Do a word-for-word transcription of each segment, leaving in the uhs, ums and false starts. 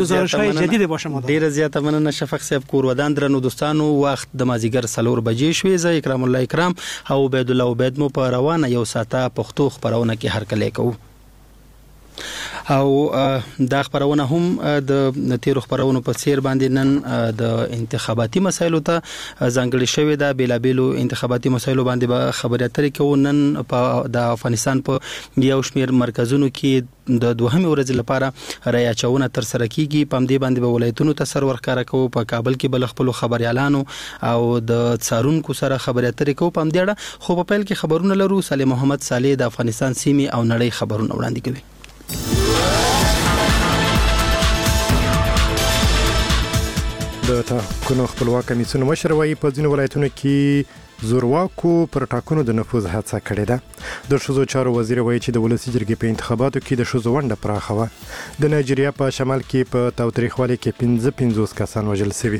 گزارش‌های جدید با شما دارم. ډیر زیاته مننه شفق صاحب. کور ودان درنو دوستانو، وخت د مازیګر څلور بجې شوې. زه اکرام الله اکرام او عبید الله عبید مو په روانه یو ساعته پښتو خبرونه کې هرکلی کوو او دا خبرونه هم د تیرو خبرونو په څیر باندې نن د انتخاباتي مسایلو ته ځانګړي شوې ده. بیلابیلو انتخاباتي مسایلو باندې به خبرې اترې کوو. نن په د افغانستان په یو شمیر مرکزونو کې د دوهمې ورځې لپاره رای اچونه تر سره کیږي. په دې باندې به ولایتونو ته سر ورکاره کوو. په کابل کې بل خپل خبريالانو او د څارونکو سره خبرې اترې کوو. په دې اړه خو په پیل کې خبرونه لرو. صالح محمد صالح د افغانستان سیمې او نړۍ خبرونه وړاندې کوي. د ټاکنو خپلواک کمیسیون مشر وايي په ځینو ولایتونو کې زورواکو پر ټاکنو د نفوذ هڅه کړې ده. د ښځو چارو وزیر وايي چې د ولسي جرګې په انتخاباتو کې د ښځو ونډه پراخه وه. د نایجیریا په شمال کې په تاوتریخوالي کې پنځه پنځوس کسان وژل شوي.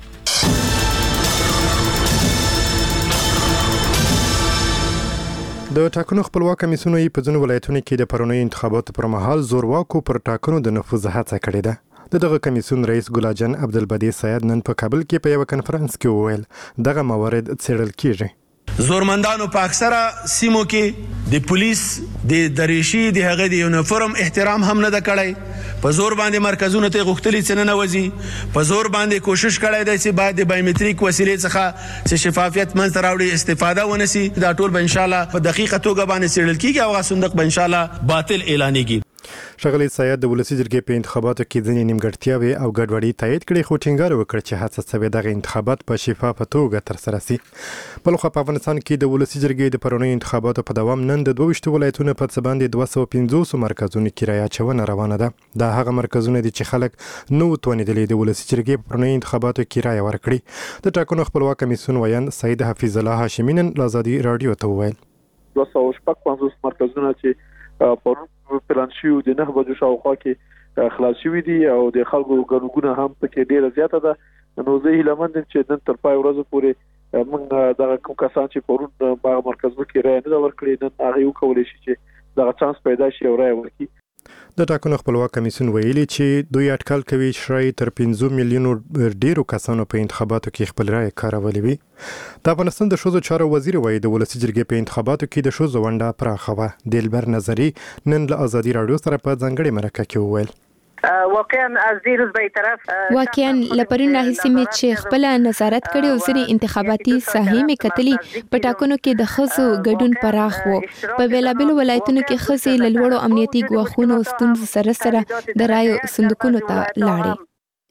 د ټاکنو خپلواک کمیسیون وايي په ځینو ولایتونو کې د پرونیو انتخاباتو پر مهال زورواکو پر ټاکنو د نفوذ هڅه کړې ده. د دغه کمیسیون رئیس ګلاجن عبدالبدی سید نن په کابل کې په یو کنفرانس کې وویل دغه موارد څېړل کیږي. زورمندانو په اکثره سیمو کې د پولیس د دریشي د هغه د یونیفورم احترام هم نه د کړی. په زور باندې مرکزونو ته غوښتلې څنګه نه وځي. په زور باندې کوشش کړی دی چې باید د بایومټریک وسیلې څخه چې شفافیت منځ راوړي استفاده ونسی. دا ټول به ان شاء الله په دقیقه توګه باندې څېړل کیږي او صندوق به ان شاء الله باطل اعلانېږي. ښاغلی سید د ولسي جرګې په انتخاباتو کې ځینې نیمګړتیاوې او ګډوډي تایید کړې خو ټینګار وکړ چې هڅه شوې دغه انتخابات په شفافه توګه ترسره شي. بل خو په افغانستان کې د ولسي جرګې د پرونیو انتخاباتو په دوام نن د دوه ویشتو ولایتونو په څه باندې دوه سوه پنځوس مرکزونو کې رای اچونه روانه ده. دا هغه مرکزونه دي چې خلک نه و توانېدلي د ولسي جرګې په پرونیو انتخاباتو کې رای ورکړي. د ټاکنو خپلواک کمیسیون ویان سید حفیظ الله هاشمي نن ازادي راډیو ته وویل دوه سوه شپږ پنځوس مرکزونه چې پرون پلان شوی د نه بجو شاوخوا کې خلاص شوی دي او د خلکو ګڼګونه هم پکې ډیره زیاته ده. نو زه هیله مند یم چې نن تر پای ورځې پورې موږ دغه کوم کسان چې پرون په مرکزونو کې رای نه ورکړي نن هغه وکولای شي چې دغه چانس پیدا شي او رای ورکړي. د ټاکنو خپلواک کمیسیون ویلي چې دوی اټکل کوي چې تر پنځه میلیونو ډیرو کسانو په انتخاباتو کې خپل رای کارولې وي. د افغانستان د ښځو چارو وزیر وايي د ولسي جرګې په انتخاباتو کې د ښځو ونډه پراخه وه. دلبر نظري نن له ازادي راډیو سره په ځانګړې مرکه کې وویل واقعا از دیروز به طرف واقعا لپرین راهیسې مې چې خپل نظارت کړي او ځینې انتخاباتي ساحې مې کتلې. په ټاکنو کې د ښځو ګډون پراخ و. په بیلابیلو ولایتونو کې ښځې له لوړو امنیتي ګواښونو او ستونزو سره سره د رایو صندوقونو ته لاړې.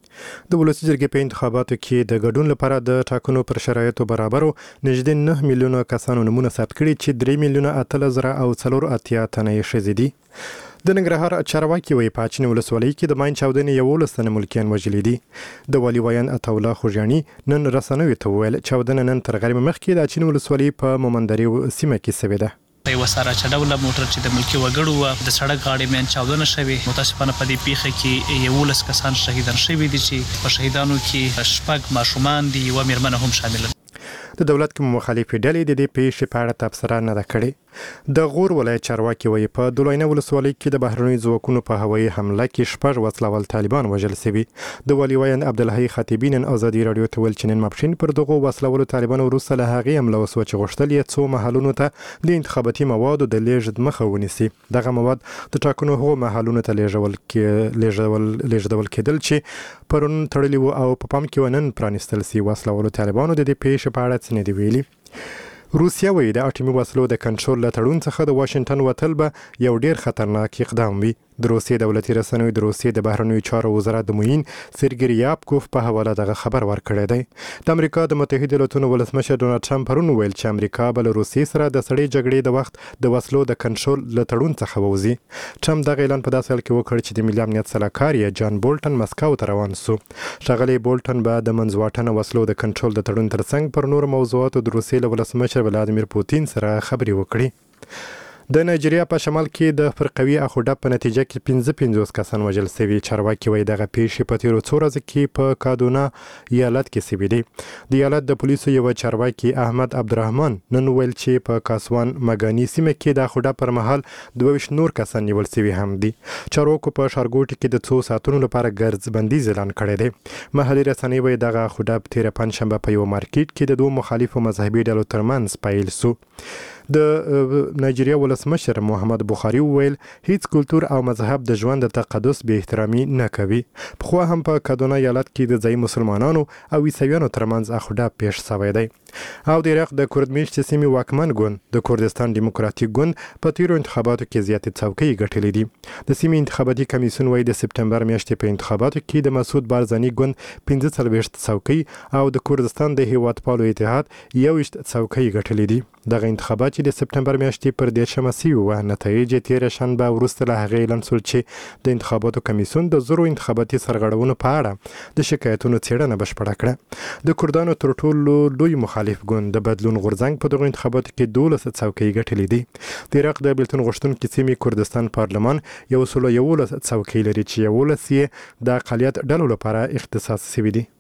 د ولسي جرګې په انتخاباتو کې د ګډون لپاره د ټاکنو پر شرایطو برابرو نږدې نه میلیونه کسانو نمونه ثبت کړي چې درې میلیونه اتلس زره او څلور اتیا تنه یې ښځې دي. د ننګرهار چارواکي وایي په اچین ولسوالۍ کې د ماین چاودنې یولس تنه ملکیان وژلي دي. د والي ویان عطاالله خوږیاڼي نن رسنیو ته وویل چاودنه نن تر غرمې مخکې د اچین ولسوالۍ په مومندري سیمه کې شوې ده. یو سره چډوله موټر چې د ملکی وګړو و د سړک غاړې مېن چاودنه شوې. متاسفانه په دې پیښه کې یولس کسان شهیدان شوي دي چې په شهیدانو کې شپږ ماشومان دي او میرمنه هم شامل دي. د دولت کوم مخالفې ډلې د دې پیښې په اړه تبصره نه ده کړې. د غور ولایت چارواکي وایي په دولینه ولسوالۍ کې د بهرنیو ځواکونو په هوایي حمله کې شپږ وسله طالبان وژل شوي. د والي ویان عبدالحی خطیبي نن ازادي راډیو ته ویل چې نن ماپښین پر دغو وسله طالبانو وروسته له هغې حمله وسوه چې غوښتل یې څو محلونو ته د انتخاباتي موادو د لیږد مخه ونیسي. دغه مواد د ټاکنو هغو محلونو ته لیږدول کېدل چې پرون تړلي وو او په پام کې ونن پرانیستل سي. وسله طالبانو د دې پیښې په اړه څه نه دي ویلي. روسیا وایي د اټومي وسلو د کنټرول له تړون څخه د واشنګټن وتل به یو ډیر خطرناک اقدام وي. د روسیې دولتي رسنیو د روسیې د بهرنیو چارو وزارت د معین سرګی یابکوف په حواله دغه خبر ورکړی دی. د امریکا د متحده ایالاتونو ولسمشر ډونالډ ټرمپ پرون ویل چې امریکا به له روسیې سره د سړې جګړې د وخت د وسلو د کنټرول له تړون څخه ووځي. ټرمپ دغه اعلان په داسې حال کې وکړ چې د ملي امنیت سلاکار یې جان بولټن مسکو ته روان سو. ښاغلی بولټن به د منځواټنه وسلو د کنټرول د تړون ترڅنګ پر نورو موضوعاتو د روسیې له ولسمشر ولادیمیر پوتین سره خبرې وکړي. د نایجیریا په شمال کې د فرقوي اخوډه په نتیجه کې پنځه پنځوس کسان وژل شوي. چارواکي وایي دغه پیښې په تیرو څو ورځو کې په کادونا ایالت کې شوي دي. د ایالت د پولیسو یو چارواکي احمد عبدالرحمن نن ویل چې په کاسوان مګانی سیمه کې د اخوډه پر مهال دوه ویشت نور کسان نیول شوي هم دي. چارواکو په ښارګوټي کې د څو ساعتونو لپاره ګرځ بندیز اعلان کړی دی. محلي رسنۍ وایي دغه اخوډه په تیره پنجشنبه په یو مارکیټ کې د دوه مخالفو مذهبي ډلو ترمنځ پیل شو. د نایجیریا ولسمشر محمد بخاري وویل هیڅ کلتور او مذهب د ژوند د تقدس به احترامي نه کوي. پخوا هم په کادونا ایالت کې د ځایي مسلمانانو او عیسویانو ترمنځ اخوډه پیښ شوی دی. او د عراق د کردمیشتې سیمې واکمن ګوند د کردستان ډیموکراتیک ګوند په تیرو انتخاباتو کې زیاتې څوکۍ ګټلې دي. د سیمې انتخاباتي کمیسیون وایي د سپټمبر میاشتې په انتخاباتو کې د مسعود بارزاني ګوند پنځه څلوېښت څوکۍ او د کردستان د هیوادپالو اتحاد یو ویشت څوکۍ ګټلې دي. دغه انتخابات چې د سپټمبر میاشتې پر دیرشمه شوي وو نتایج یې تېره شنبه وروسته له هغې اعلان شول چې د انتخاباتو کمیسیون د زرو انتخاباتي سرغړونو په اړه د شکایتونو څېړنه بشپړه کړه. د کردانو تر ټولو لوی مخالف ګوند د بدلون غورځنګ په دغو انتخاباتو کې دولس څوکۍ ګټلې دي. د عراق د بېلتون غوښتونکي سیمې کردستان پارلمان یو سل یولس څوکۍ لري چې یولس یې د اقلیت ډلو لپاره اختصاص شوي دي.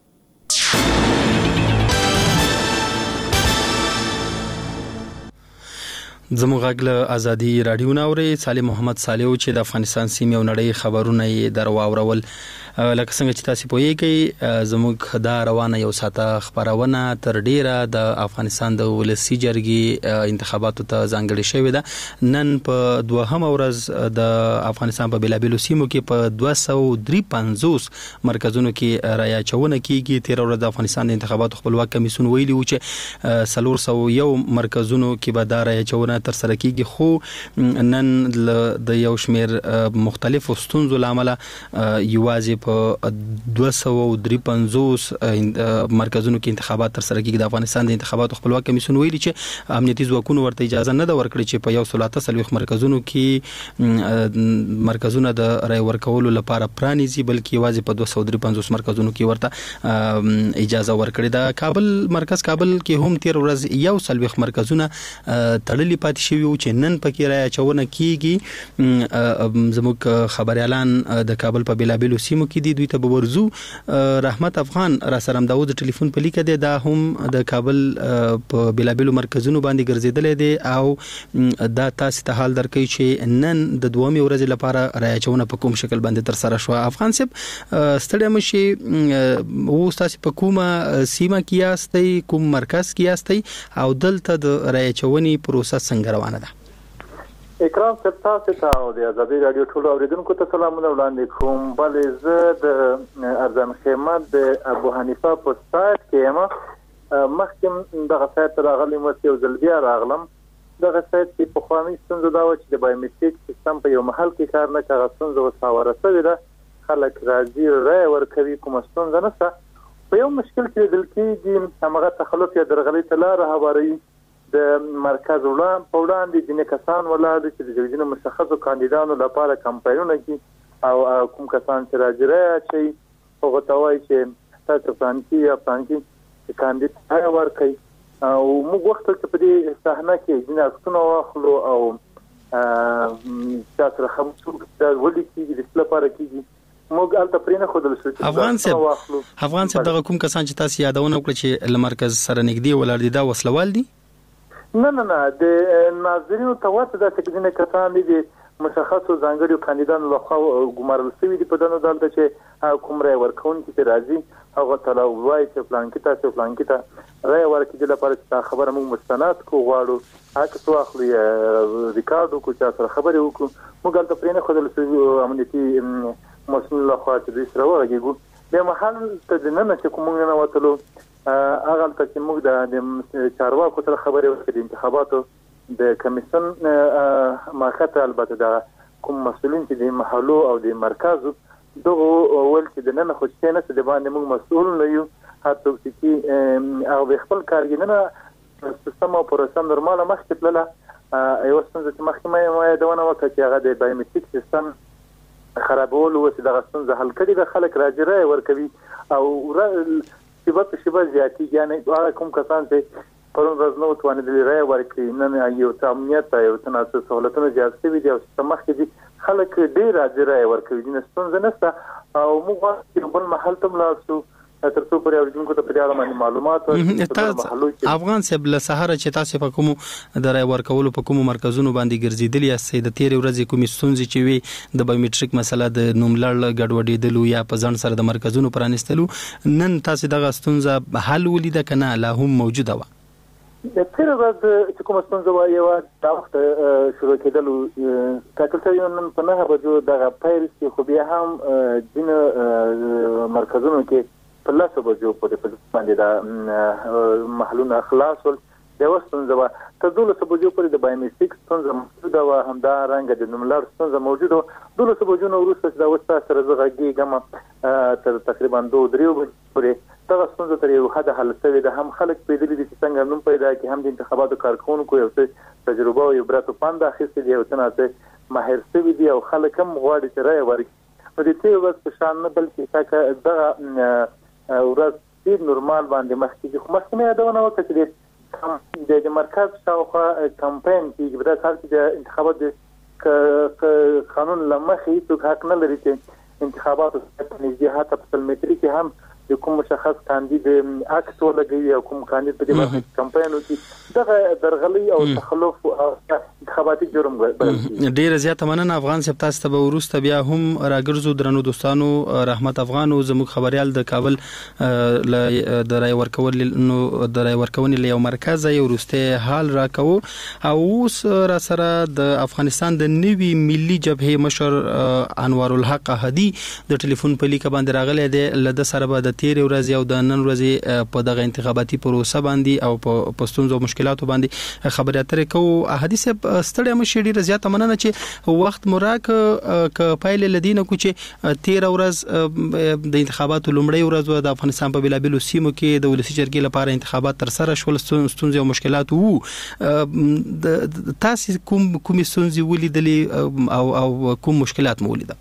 زموږ غږ له ازادي رادیو نه اورئ. سالم محمد صالح چې د افغانستان سیمې او نړۍ خبرونه یې در واورول. لکه څنګه چې تاسو پوهیږئ زموږ دا روانه یو ساعته خبرونه تر ډیره د افغانستان د ولسی جرګې انتخاباتو ته ځانګړې شوې ده. نن په دوهمه ورځ د افغانستان په بیلابیلو سیمو کې په دوه سوه درې پنځوس مرکزونو کې رایه اچونه کیږي. تیر ورځ د افغانستان د انتخاباتو خپلواک کمیسیون ویلي و چې څلور سوه یو مرکزونو کې به دا رایه اچونه تر سره کیږي، خو نن د یو شمیر مختلفو ستونزو لامل یوازې په دوه سوه درې پنځوس مرکزونو کې انتخابات تر سره کیږي. د افغانستان د انتخاباتو خپلواک کمیسیون ویلي چې امنیتي ځواکونو ورته اجازه نه ده ورکړې چې په یو سل اته څلوېښت مرکزونو کې مرکزونه د رای ورکولو لپاره پرانیزي، بلکې یوازې په دوه سوه درې پنځوس مرکزونو کې ورته اجازه ورکړې ده. کابل مرکز کابل کې هم تیر ورځ یو څلوېښت مرکزونه تړلي پاتې شوي وو چې نن پکې رای اچونه کیږي. زموږ خبريالان د کابل په بیلابیلو سیمو کې دي، دوی ته به ورزو. رحمت افغان را سره هم د ټلیفون په لیکه دی، دا هم د کابل په بیلابیلو مرکزونو باندې ګرځیدل دي او دا تاسو ته حال درکوي چې نن د دومې ورځې لپاره رای اچونه په کوم شکل باندې تر سره شو. افغان صاحب ستړی مشي، و تاسو په کومه سیمه کې یاستئ، کوم مرکز کې یاستئ او دلته د رای اچونې پروسه څنګه روانه ده؟ اکرام صاحب تاسو ته او د ازادي رادیو ټولو اوریدونکو ته سلامونه وړاندې کوم. بلې زه د ارزان خدمت د ابو حنیفه په سایت کې یم. مخکې دغه سایت راغلی مو یو ځل بیا راغلم. دغه سایت کې په خواني ستونزه دا و چې د بایومټریک سیستم په یو محل کې کار نه کوي. ستونزه وساوره شوې ده، خلک راځي رای ورکوي، کومه ستونزه نشته. په یو مشکل کې دل کېږي همغه تخلف یا درغلي ته لاره هواروي. د مرکز وړاندې په وړاندې ځینې کسان ولاړ چې د ځینو مشخصو کاندیدانو لپاره کمپاینونه کوي او کوم کسان چې راځي رای اچوي هغه ته وایي چې تاسو فلانکي یا فلانکي کاندید رای ورکوي. او موږ وخت چې په دې صحنه کې ځینې عکسونه واخلو او تاسو خمسو د ولې کېږي د څه لپاره کېږي موږ الته پرې نه ښودل شو. افغان صاحب افغان صاحب دغه کوم کسان چې تاسو یادونه وکړه چې له مرکز سره نږدې ولاړ دي دا وسلوال دي؟ نه نه نه د ناظرینو ته ورته د تکدینه کسان دي مشخصو ځانګړو کاندیدانو لخوا ګمارل شوي دي په دنو دلته چې کوم رای ورکوونکي چې راځي هغه ته وایي چې فلان کې تاسو فلان کې ته رای ورکړي لپاره چې خبره موږ مستند کو غواړو هغه څه اخلي ریکارډ کو چې تاسو خبرې وکړو. موږ البته پرې نه خدل شو امنیتي مسؤل لخوا چې دوی سره ورغېږو د محل ته د نن چې کوم نه وتلو هغه ته چې موږ د چارواکو سره خبرې وکړو د انتخاباتو د کمیسیون ماخته البته د کوم مسؤلین چې د محلو او د مرکزو دغه ول چې د نن خو څه نه د باندې موږ مسؤل نه یو حتی چې او خپل کارګینه سیستم او پروسه نورماله مخکې تلله یو څنګه چې مخکې ما دونه وکړه چې هغه د بایومټریک سیستم خرابول او چې دغه څنګه حل کړي د خلک راځي رای ورکوي او شبه په شبه زیاتی یعنی هغه کوم کسان چې پرون ورځ نو توانېدل رای ورکړي نن یو څه امنیت یو څه ناڅه سہولتونه زیات شوي دي او سمخ کې خلک ډېر راځي رای ورکوي د ستونزه نشته او موږ یو بل محل ته ملاړ تر څو پرې اوریدونکو ته په اړه باندې معلومات ورکړي. افغان صاحب له سهار چې تاسو په کوم د رای ورکولو په کوم مرکزونو باندې ګرځیدلی یاستئ د تیر ورځې کومې ستونزې چې وي د بایومټریک مسله د نوملړ ګډوډېدلو یا په ځان سره د مرکزونو پرانیستلو نن تاسو دغه ستونزه حل ولیده کنه لا هم موجوده وه؟ د تیر ورځ چې کومه ستونزه وه یوه دا وخت شروع کېدلو ټاکل شوي نن په نهه بجو دغه پیل شي خو بیا هم ځینو مرکزونو کې په لاسو بجو پورې په باندې دا محلونه خلاص ول د وستونزه وا تر دولسو بجو پورې د بایومټریک ستونزه موجوده و همدا رنګ د نوملړ ستونزه موجوده دولسو بجو نو وروسته چې دا وستا سره زغږیږم تر تقریبا دوه دریو بجو پورې دا ستونزه تر یو حد حل شوې ده هم خلک پیدلې دي چې څنګه نوم پیدا کړي هم د انتخاباتو کارکونکو یو څه تجربه او عبرت پاند اخیستي دی او څنګه ماهر شوي دي او خلک هم غواړي چې رای ورکړي نو د دې ورځ په شان نه بلکې تاکه دغه ورځ ډېر نورمال باندې مخکې خو مخکې مې یادونه وکړه چې د مرکز شاوخوا کمپاین کېږي په داسې حال کې د انتخابات قانون له مخې هېڅوک حق نه لري چې انتخاباتو ته نږدې حتی په سلمتري کې هم د کوم مشخص کاندید عکس ولګوي او کوم کاندید په دې باندې کمپاین وکړي دغه درغلي او تخلف او انتخاباتي جرم بلل کېږي. ډېره زیاته مننه افغان صاحب تاسو ته به وروسته بیا هم راګرځو درنو دوستانو رحمت افغان او زموږ خبريال د کابل د رای ورکول نو د رای ورکونې له یو مرکز یو وروسته حال راکوو او اوس را سره د افغانستان د نوي ملي جبهه مشر انوار الحق هدي د ټلیفون په لیک باندې راغلی دی لده سره به د تیر ورځ او د نن ورځ په دغه انتخاباتي پروسه باندې او په پښتونزو مشکلاتو باندې خبرې اترې کوو. حدیث ستړی مشه ډیره زیاته مننه چې وخت مراک ک پایل لدینه کو چې تیر ورځ د انتخاباتو لومړی ورځ د افغانستان په بلابلو سیمو کې د ولسی جرګې لپاره انتخابات تر سره شول ستونزې او مشکلات وو. تاسو کوم کوم ستونزې ولیدلې او او کوم مشکلات مو ولیدل؟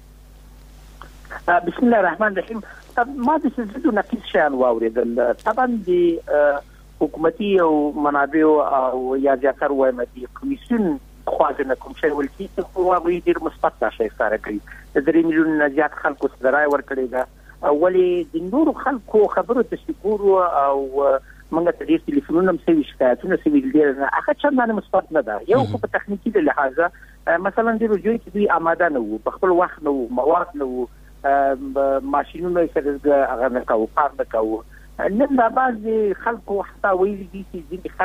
بسم الله الرحمن الرحیم. ما د څه د نقیص شان واوریدل طبعا د حکومتي او منابع او یا ځکه وایم د کمیسیون خوازنه کوم شی ولکې خو هغه ډیر مثبت شي ښکاره کوي د درې میلیون نه زیات خلکو سره رای ورکړي دا اولی د نورو خلکو خبرو تشکر او منګه د دې ټلیفونونو هم سوي شکایتونه سوي دي هغه څنګه مثبت نه ده یو خو په تخنیکی د لحاظه مثلا د روجوي کې دوی آماده نه وو په خپل وخت نه وو مواد نه وو ماشینونه سره هغه نه کاوه کار نه کاوه نن دا بعضې خلکو حتی ویلي دي چې ځینې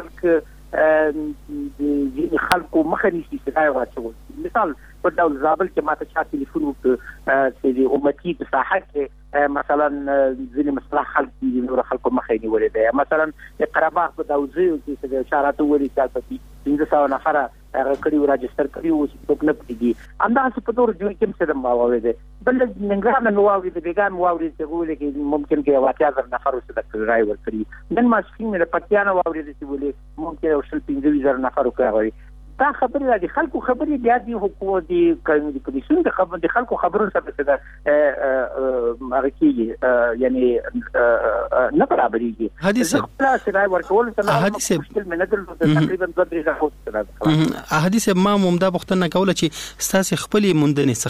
خلک ځینې خلکو مخه نیسي چې رای واچول مثال په ډول زابل کې ماته چا ټلیفون وکړ چې د امتي په ساحه کې مثلا ځینې مصلح خلک دي نور خلکو مخه نیولې ده مثلا د قره باغ په داوزیو کې چې اشارات ولې چې پنځه سوه نفره هغه کړي راجستر کړي او چې څوک نه پېږي همداسې په دور جوړ کې څه ما واورېدل بل ننګرهار نو واورېدل بیګان مو واورېدل چې ګولې کې ممکن کې واقعا زر نفر وسه د رای ورکړي نن ما سپین مې د پټیانو واورېدل چې ولې ممکن او شل پنځه زر نفر وکړي دا خبرې د خلکو خبرې بیا د حکومت د کمیسیون د خبرو د خلکو خبرو سره څه ده هغه کېږي یعنی نه برابرېږي حدیث خلاص رای ورکول څه حدیث مشکل مې نه درلود تقریبا دوه درې ځله حدیث ما مومدا پښتنه کوله چې ستاسو خپل موندنې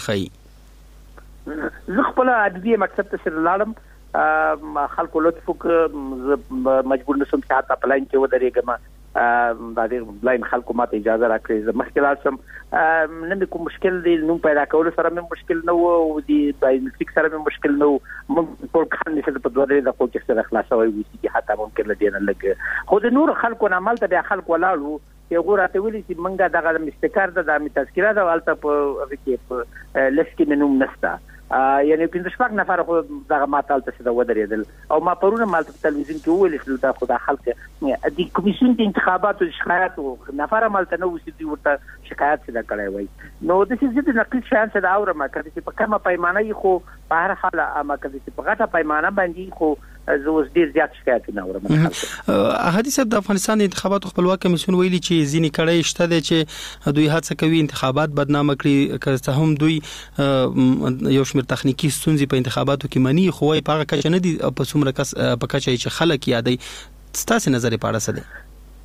څخه زه خپل عادي مکتب ته سره لاړم خلکو لطف وکړ مجبور نشم چې حتی پلاین کې ودرېږم دا د بلاین خلکو ماته اجازه راکړي زه مخکې لاړ شم نن کوم مشکل دی نوم پیدا کولو سره مې مشکل نه و او د بایومټریک سره مې مشکل نه و موږ ټول کار نشي په دوه درې دقیقو کې سره خلاصوي وي حتی ممکن له دې نه لګ خو د نور خلکو نه عمل ته بیا خلکو ولاړو یو راته ویلي چې منګه دغه مستقر ده د تذکره ده والته په هغه کې په لست کې نوم نشته یعنی پنځه شپږ نفر خو دغه ماتال ته څه ودرېدل او ما پرونه مالته په تلویزیون کې وویل چې دا خو د خلک د کمیسیون د انتخاباتو شکایت او نفر مالته نو وسی دی ورته شکایت څه کړی وای نو د څه د نقل شان څه دا اورم کړي چې په کومه پیمانه خو په هر حال اما کړي چې په غټه پیمانه باندې خو زه اوس ډیر زیات شکایتونه اورم. حدیث د افغانستان د انتخاباتو خپلواک کمیسیون ویلي چې ځینې کړۍ شته دي چې دوی هڅه کوي انتخابات بدنامه کړي که څه هم دوی یو شمېر تخنیکی ستونزې په انتخاباتو کې مني خو یې په هغه کچه نه دي په څومره کس په کچه چې خلک یادوي ستاسو نظر په اړه څه دی؟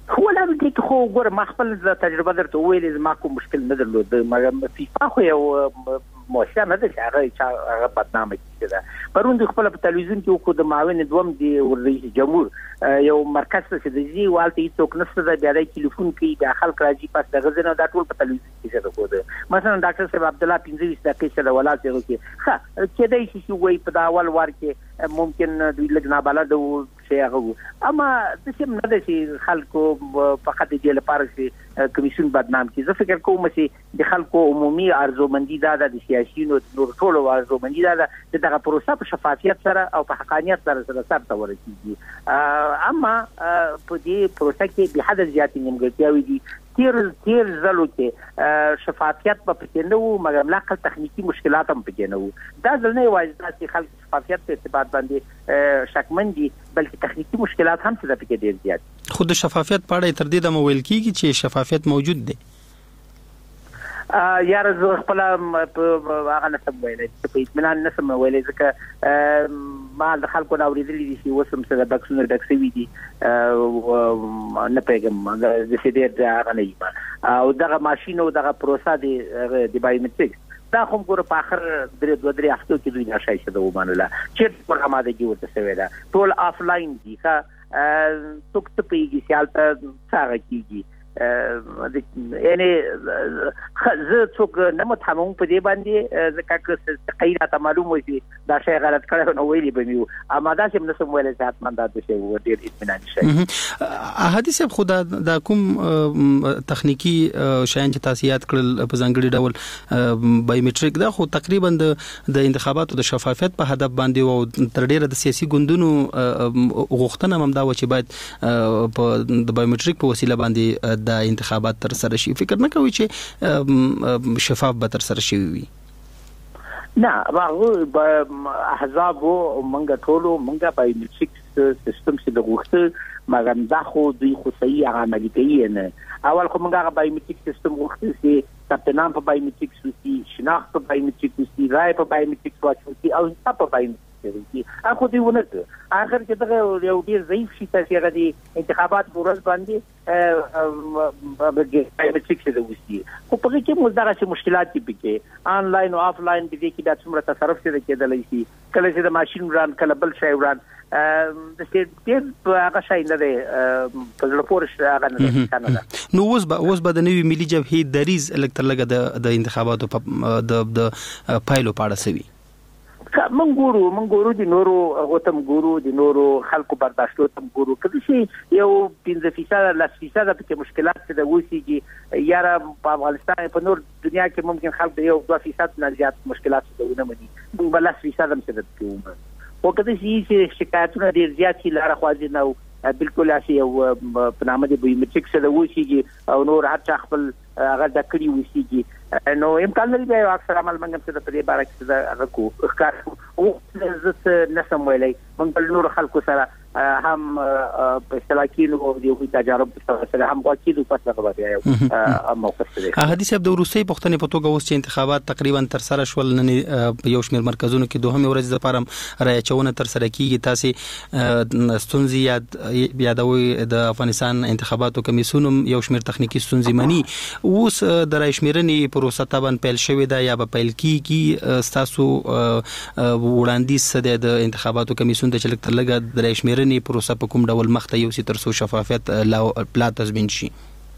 دې خو ګوره ما خپل تجربه درته وویلې زما کوم مشکل نه درلود مګر فیفا خو یو مؤسسه نه ده چې هغه چې هغه بدنامه کیږي ده پرون د خپل په تلویزیون کې وکړو د معاون دوم دی رئیس جمهور یو مرکز څه د زی والته هیڅوک نشته دا بیا د ټلیفون کې د خلک راځي پس د غزنه دا ټول په تلویزیون کې څه کوي مثلا ډاکټر صاحب عبد الله پنځه ویشت دقیقې سره ولات یو کې ها کېدای شي چې وای په دا اول وار کې ممکن دوی لګنا بالا د شي هغه اما د څه نه ده چې خلکو فقط د لپاره چې کمیشن بدنام کی زه فکر کوم چې د خلکو عمومي ارزومندي دا د سیاسيونو نور ټول ارزومندي دا د دغه پروسه په شفافیت سره او په حقانيت سره سره سره ورسیږي اما په دې پروسه کې به حد زیات نیمګړتیاوي دي تیر تیر زلو کې شفافیت په پکې نه وو مګر ملاقات تخنیکی مشکلات هم پکې نه وو دا ځل نه وایي چې خلک شفافیت په ارتباط باندې شکمن دي بلکې تخنیکی مشکلات هم څه پکې ډیر زیات خود شفافیت په اړه تر دې د مویل کیږي چې شفافیت موجود دی یار زه خپل هغه نسم ویلې په اطمینان نسم ویلې ځکه ما د خلکو راوړېدلې دي چې وسم سره بکسونه ډکسوي دي نه پیغام د سیدر د هغه نه او دغه ماشين او دغه پروسه دی د بایومټریکس دا کوم ګور په اخر درې دوه درې هفتو کې دوی نشای شه د ومنله چې پروګرام د جوړ ته سوي دا ټول آفلاین دي ښه څوک ته پیږي چې حالت څنګه کیږي یعنی زه څوک نه متهمم په دې باندې ځکه چې قیرات معلوم وي چې دا شی غلط کړو نو ویلي به میو اما دا چې نسم ویل چې حتمان دا شی و ډیر اطمینان شي احادیث خدا د کوم تخنیکی شایان چې تاسیات کړل په ځنګړي ډول بایومټریک دا خو تقریبا د انتخاباتو د شفافیت په هدف باندې او تر ډیره د سیاسي ګوندونو غوښتنه هم دا و چې باید په د بایومټریک په وسیله باندې د انتخابات تر سره شي فکر نه کوي چې شفاف به تر سره شي وي نه هغه احزاب او منګه ټولو منګه بایومټریک سیستم چې د غوښته مګر دا خو دوی خو صحیح عملي کوي نه اول خو منګه بایومټریک سیستم غوښته چې کپټنان په بایومټریک سوسي شناخت په بایومټریک سوسي رائے په بایومټریک واچوي او تاسو په بایومټریک اخو دی ونه اخر کې دغه یو ډیر ضعیف شي چې هغه د انتخابات ورځ باندې بایومټریک څه دوی خو په کې موږ دغه مشکلات دي پکې آنلاین او آفلاین د دې کې د څومره تصرف څه کېدلای شي کله چې د ماشين وران کله بل شی وران د دې ډیر هغه شی نه دی په ځل پورش هغه نه کنه نو اوس به اوس به د نوې ملي جبهې دریز الکترلګه د د انتخاباتو د د پایلو پاړه سوي من ګورو من ګورو د نورو غوتم ګورو د نورو خلکو برداشتو تم ګورو کله چې یو پنځه فیصد لا فیصد په مشکلات څه د وسیږي یاره په افغانستان په نور دنیا کې ممکن خلک یو دوه فیصد نه زیات مشکلات څه ونه مني موږ بل فیصد هم څه د کوو او کله چې شکایتونه ډیر زیات شي لاره خوازي نه بالکل اسی او په نامه د بایومټریک څه د وسیږي او نور هر خپل هغه د کړی وسیږي نو امکان لري چې اکثر عمل منګم څه د پرې بارک څه د هغه کو ښکار او زه نسم ویلای موږ بل نور خلکو سره هم په سلاکینو او د یو تجارب سره هم واکیدو پس هغه بیا موقف دی حدیث عبد الروسی پښتنې په توګه اوس چې انتخابات تقریبا تر سره شول نن په یو شمېر مرکزونو کې دوهم ورځ د پاره رای چونه تر سره کیږي تاسو ستونزې یاد یادوي د افغانستان انتخاباتو کمیسیون یو شمېر تخنیکی ستونزې مني اوس د رای شمیرنې پروسه تابن پیل شوې ده یا به پیل کیږي تاسو وړاندیز د انتخاباتو کمیسیون د چلک تر لګه د رای شمیرنې پروسه په کوم ډول مخته یو سي تر څو شفافیت لا پلا تضمین شي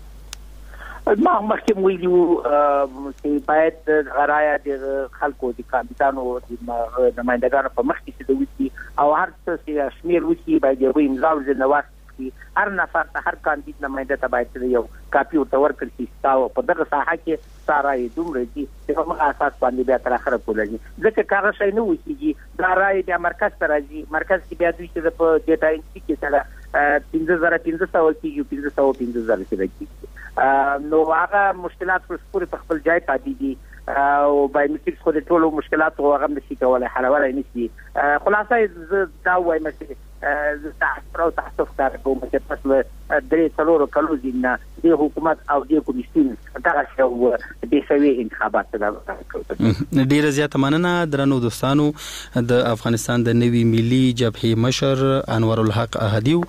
ما مخکې ویلو چې باید غرایا د خلکو د کاندیدانو د نمائندګانو په مخ کې د وسی او هر څه چې شمیر وسی باید یو امضا ورنوښت هر نفر ته هر کاندید نماینده ته باید یو کاپي ورته ورکړي چې تاسو په دغه ساحه کې سارای دومره دي چې په هغه اساس باندې بیا تر اخره کولای ځکه کار شي نه وسیږي دا راي د مرکز ته راځي مرکز کې بیا دوی چې په ډیټا انټری کې سره پنځه زره پنځه سوه کېږي پنځه سوه پنځه زره کېږي نو هغه مشکلات پر په خپل ځای پاتې دي او بایومټریکس خو د ټولو مشکلاتو هغه نشي کولای حلولای نشي خلاصې دا وایم چې تاسو تاسو کار کوم چې پس درې څلور کلو دینه د حکومت او د کمیسیون دغه شو د سوي انتخابات ته ډیره زیاته مننه درنو دوستانو. د افغانستان د نوي ملي جبهې مشر انور الحق احدیو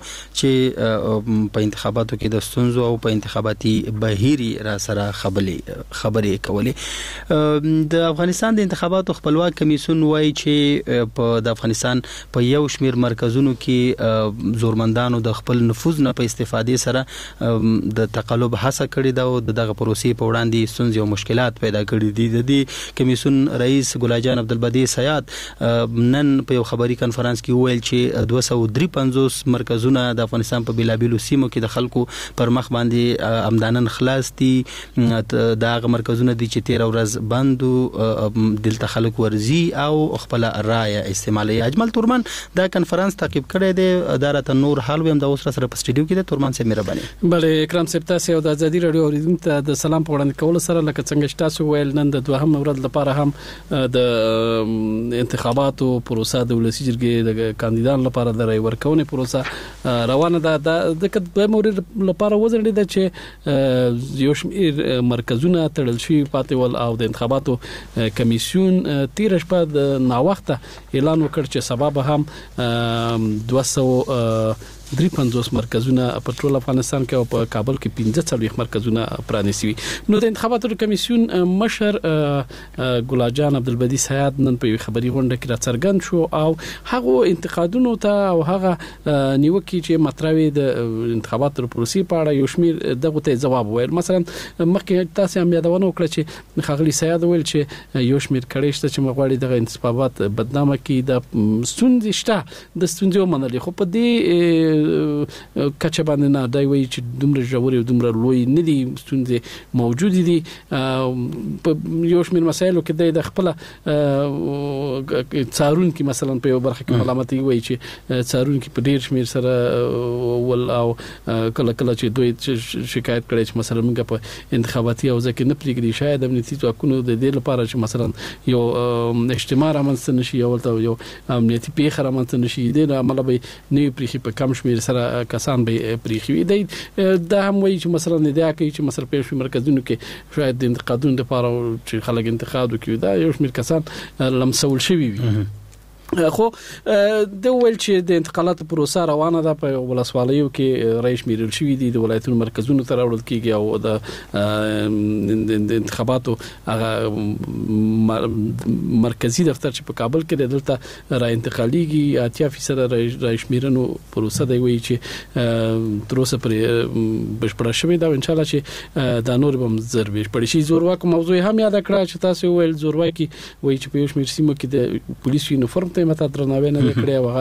چې په انتخاباتو کې د ستونزو او په انتخاباتي بهیري را سره خبرې خبرې کولې. د افغانستان د انتخاباتو خپلواک کمیسیون وایي چې په د افغانستان په یو شمیر مرکزونو کې زورمندانو د خپل نفوذ نه په استفادې سره د تقلب هڅه کړې ده او دغه پروسې په وړاندې ستونزې او مشکلات پیدا کړې دي. د دې کمیسیون رئیس ګلاجان عبدالبدی سیاد نن په یو خبري کانفرنس کې ویل چې دوه سوه درې پنځوس مرکزونه د افغانستان په بیلابیلو سیمو کې د خلکو پر مخ باندې امدانن خلاص دي. دا هغه مرکزونه دي چې تیر ورځ بندو دلته خلک ورزي او خپل رائے استعمالي. اجمل تورمن دا کانفرنس تعقیب کړی دی. دا راته نور حال ویم د اوس سره په سټډیو کې د تورمن سره مهرباني. بله اکرام صاحب تاسو او د ازادي رادیو اوریدونکو ته د سلام په وړاندې کول سره لکه څنګه چې تاسو ویل نن د دوهم ورځ لپاره هم د انتخاباتو پروسه د ولسی جرګې د کاندیدانو لپاره د رای ورکونې پروسه روانه ده. د کډه موري لپاره وزړې ده چې یو شمیر مرکزونه تړل شي پاتې ول او د انتخاباتو کمیسیون تیر شپه د ناوخته اعلان وکړ چې سبب هم دوه سوه درې پنځوس مرکزونه په ټول افغانستان کې او په کابل کې پنځه څلوېښت مرکزونه پرانیستي وي. نو د انتخاباتو کمیسیون مشر ګلاجان عبدالبدی سیاد نن په خبري غونډه کې راڅرګند شو او هغه انتقادونو ته او هغه نیوکې چې مطرح د انتخاباتو پروسې په اړه یو شمیر دغه ته جواب ویل. مثلا مخکې تاسو هم یادونه وکړه چې خغلی سیاد ویل چې یو شمیر کړي شته چې مغواړي دغه انتخابات بدنامه کړي. د ستونزې شته د ستونزې ومنل خو په دې کچه باندې نه دی وایي چې دومره ژورې او دومره لوی نه دي ستونزې موجود دي. په یو شمېر مسایلو کې د خپل څارونکي مثلا په یو برخه کې ملامتي وایي چې څارونکي په ډیر شمېر سره ول او کله کله چې دوی شکایت کړي چې مثلا موږ په انتخاباتي او ځکه نه پریږدي شاید امنیتي ځواکونو د دې لپاره چې مثلا یو اجتماع رامنځته نشي یو یو امنیتي پیښه رامنځته نشي د عمل به نه پریخي په کم شمېر سره کسان به پریخي دی. دا هم وایي چې مثلا نه دی کوي چې مثلا په شمېر مرکزونو کې شاید د انتقادونو لپاره چې خلک انتقاد وکړي دا یو شمېر کسان لمسول شوی وي. خو د ویل چې د انتقالاتو پروسه روانه ده په ولسوالیو کې رئیس میرل شوی دي د ولایتونو مرکزونو ته راوړل کیږي او د انتخاباتو هغه مرکزی دفتر چې په کابل کې دلته را انتقالیږي اتیا فیصد رئیس میرنو پروسه دی وی چې تر اوسه پر بشپړه شوې ده. ان شاء الله چې د نور بم ضربې پړې شي. زورواک موضوع هم یاد کړه چې تاسو ویل زورواکي وی چې په یو شمېر سیمو کې د پولیس یونیفورم مته درناوی نه کړی او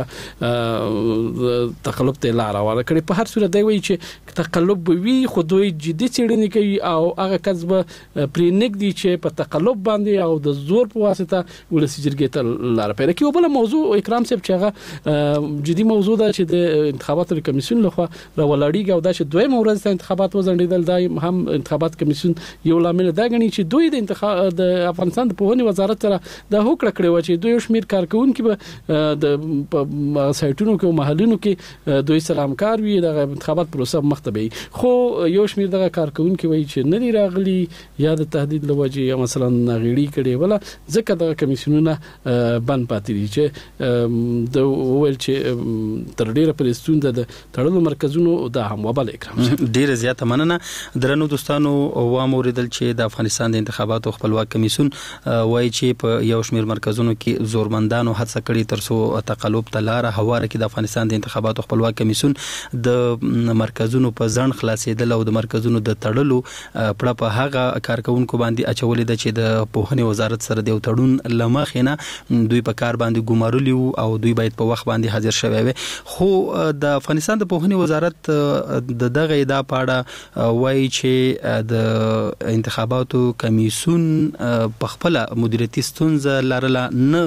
هغه تقلب ته لار واره کړی. په هر صورت دی وایي چې تقلب وی خو دوی جدي څېړنې کوي او هغه کسب پرې نګدي چې په تقلب باندې او د زور په واسطه ولسی جرګې ته لار پیدا کوي. بل موضوع اکرام صاحب چې هغه جدي موضوع ده چې د انتخاباتو کمیسیون لخوا راولړیږي او دا چې دوی مورز انتخابات وزندیدل دای هم انتخابات کمیسیون یو لامل دا غني چې دوی د انتخاب د افغانستان د پوهنې وزارت سره د هوکړه کړې و چې دوی شمیر کارکونکو د سایټونو کې او محلونو کې دوی سره همکار وي د انتخابات پروسه مختبي. خو یو شمیر دغه کارکونکو وایي چې نه دی راغلي یا د تهدید لوجه یا مثلا غیړي کړي ولا ځکه د کمیسیونونه بند پاتې دي چې د ویل چې تر ډیره پرستون د تړلو مرکزونو د هم وبال اکرام ډیره زیاته مننه. درنو دوستانو و موریدل چې د افغانستان د انتخاباتو خپلواک کمیسیون وایي چې په یو شمیر مرکزونو کې زورمندانو هڅه کړي ترڅو تقلب تلاره هواره کې د افغانستان د انتخاباتو خپلواک کمیسیون د مرکزونو په ځان خلاصېدل او د مرکزونو د تړلو پړه په هغه کارکونکو باندې اچولې ده چې د پوهنې وزارت سره د تړون لمخې نه دوی په کار باندې ګمارلی او دوی باید په وخت باندې حاضر شوي وي. خو د افغانستان د پوهنې وزارت د دغه ادعا په اړه وایي چې د انتخاباتو کمیسیون په خپل مدیریتي ستونزه لرله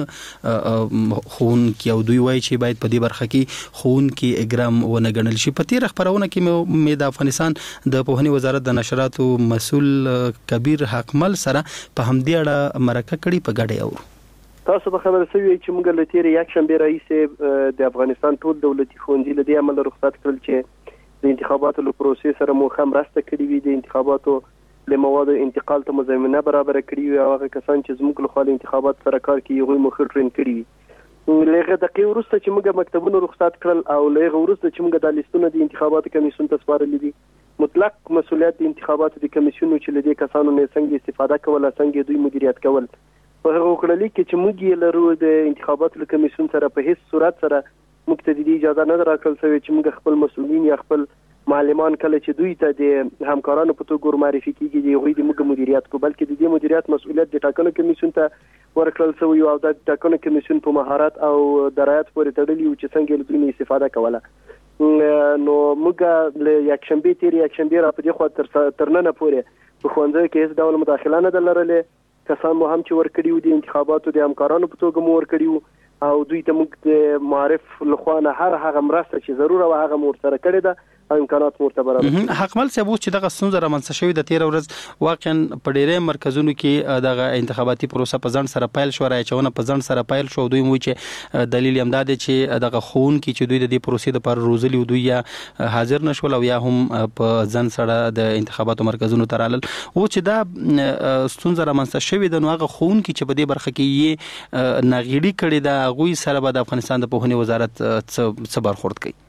نه خون کې او دوی وایي چې باید په دې برخه کې خون کې اګرام ونه ګڼل شي. په تیر خبرونه کې مې د افغانستان د پوهنې وزارت د نشراتو مسول کبیر حقمل سره په همدې اړه مرکه کړي په ګډه او تاسو به خبر شوي چې موږ له تیر یک شنبه راهیسې د افغانستان ټول دولتي ښوونځي له دې عمل رخصت کړل چې د انتخاباتو له پروسې سره مو هم مرسته کړې وي، د انتخاباتو له موادو انتقال ته مزمنه برابر کړی وي، او هغه کسان چې زموږ له خوا انتخابات سره کار کوي هغوی مو ښه ټرین کړي وي. لږه دقیقې وروسته چې موږ مکتبونه رخصت کړل او لږه وروسته چې موږ دا لیستونه د انتخاباتو کمیسیون ته سپارلي دي، مطلق مسؤلیت د انتخاباتو د کمیسیون چې له دې کسانو نه څنګه استفاده کول، څنګه دوی مدیریت کول، په هغه کړلې کې چې موږ یې لرو د انتخاباتو له کمیسیون سره په هیڅ صورت سره موږ ته د اجازه نه راکړل شوې چې موږ خپل مسؤلین یا خپل معلمان کله چې دوی ته د همکارانو په توګه معرفي کیږي د هغوی د موږ مدیریت کو، بلکې د دې مدیریت مسؤلیت د ټاکنو کمیسیون ته ورکړل شوی او د ټاکنو کمیسیون په مهارت او درایت پورې تړلی و چې څنګه له دوی نه استفاده کوله. نو موږ له یک شنبه تیر یک شنبه را په دې خوا تر ترننه پورې په ښوونځیو کې هیڅ ډول مداخله نه ده لرلې. کسان مو هم چې ورکړي وو د انتخاباتو د همکارانو په توګه مو ورکړي وو او دوی ته موږ د معرف لخوا نه هر هغه مرسته چې ضروره وه هغه مو ورسره کړې ده او امکانات مو ورته برابر. حقمل صاحب اوس چې دغه ستونزه رامنځته شوې ده تېره ورځ واقعا په ډېری مرکزونو کې دغه انتخاباتي پروسه په ځنډ سره پیل شوه، رایې په ځنډ سره پیل شو. دوی وایي چې دلیل یې همدا دی چې دغه ښوونکي چې دوی د دې پروسې دپاره روزلي وو دوی یا حاضر نه شول او یا هم په ځنډ سره د انتخاباتو مرکزونو ته رالل. اوس چې دا ستونزه رامنځته شوې ده نو هغه ښوونکي چې په دې برخه کې یې ناغېړي کړې ده هغوی سره به د افغانستان د پوهنې وزارت څه برخورد کوي؟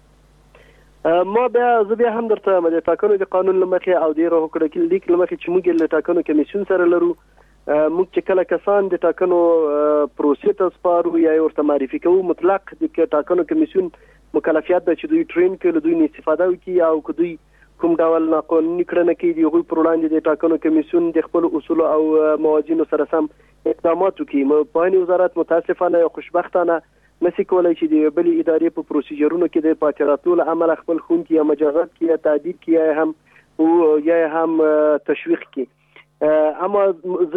ما بیا زه بیا هم درته د ټاکنو د قانون له مخې او د روکړه لیک له مخې چې موږ له ټاکنو کمیسیون سره لرو، موږ چې کله کسان د ټاکنو پروسې ته سپارو یا ورته معرفي کوو، مطلق د ټاکنو کمیسیون مکلفیت ده چې دوی ټرین کړي، له دوی نه استفاده وکړي او که دوی کوم ډول ناقانوني کړنه کوي د هغوی پر وړاندې د ټاکنو کمیسیون د خپلو اصولو او موازینو سره سم اقدامات وکړي. پوهنې وزارت متاسفانه یا خوشبختانه نشي کولای چې د بلې ادارې په پروسیجرونو کې د پاتې راتلو له امله خپل ښوونکي یا مجازات کړي یا تعدیب کړي یا هم او یا هم تشویق کړي. اما زه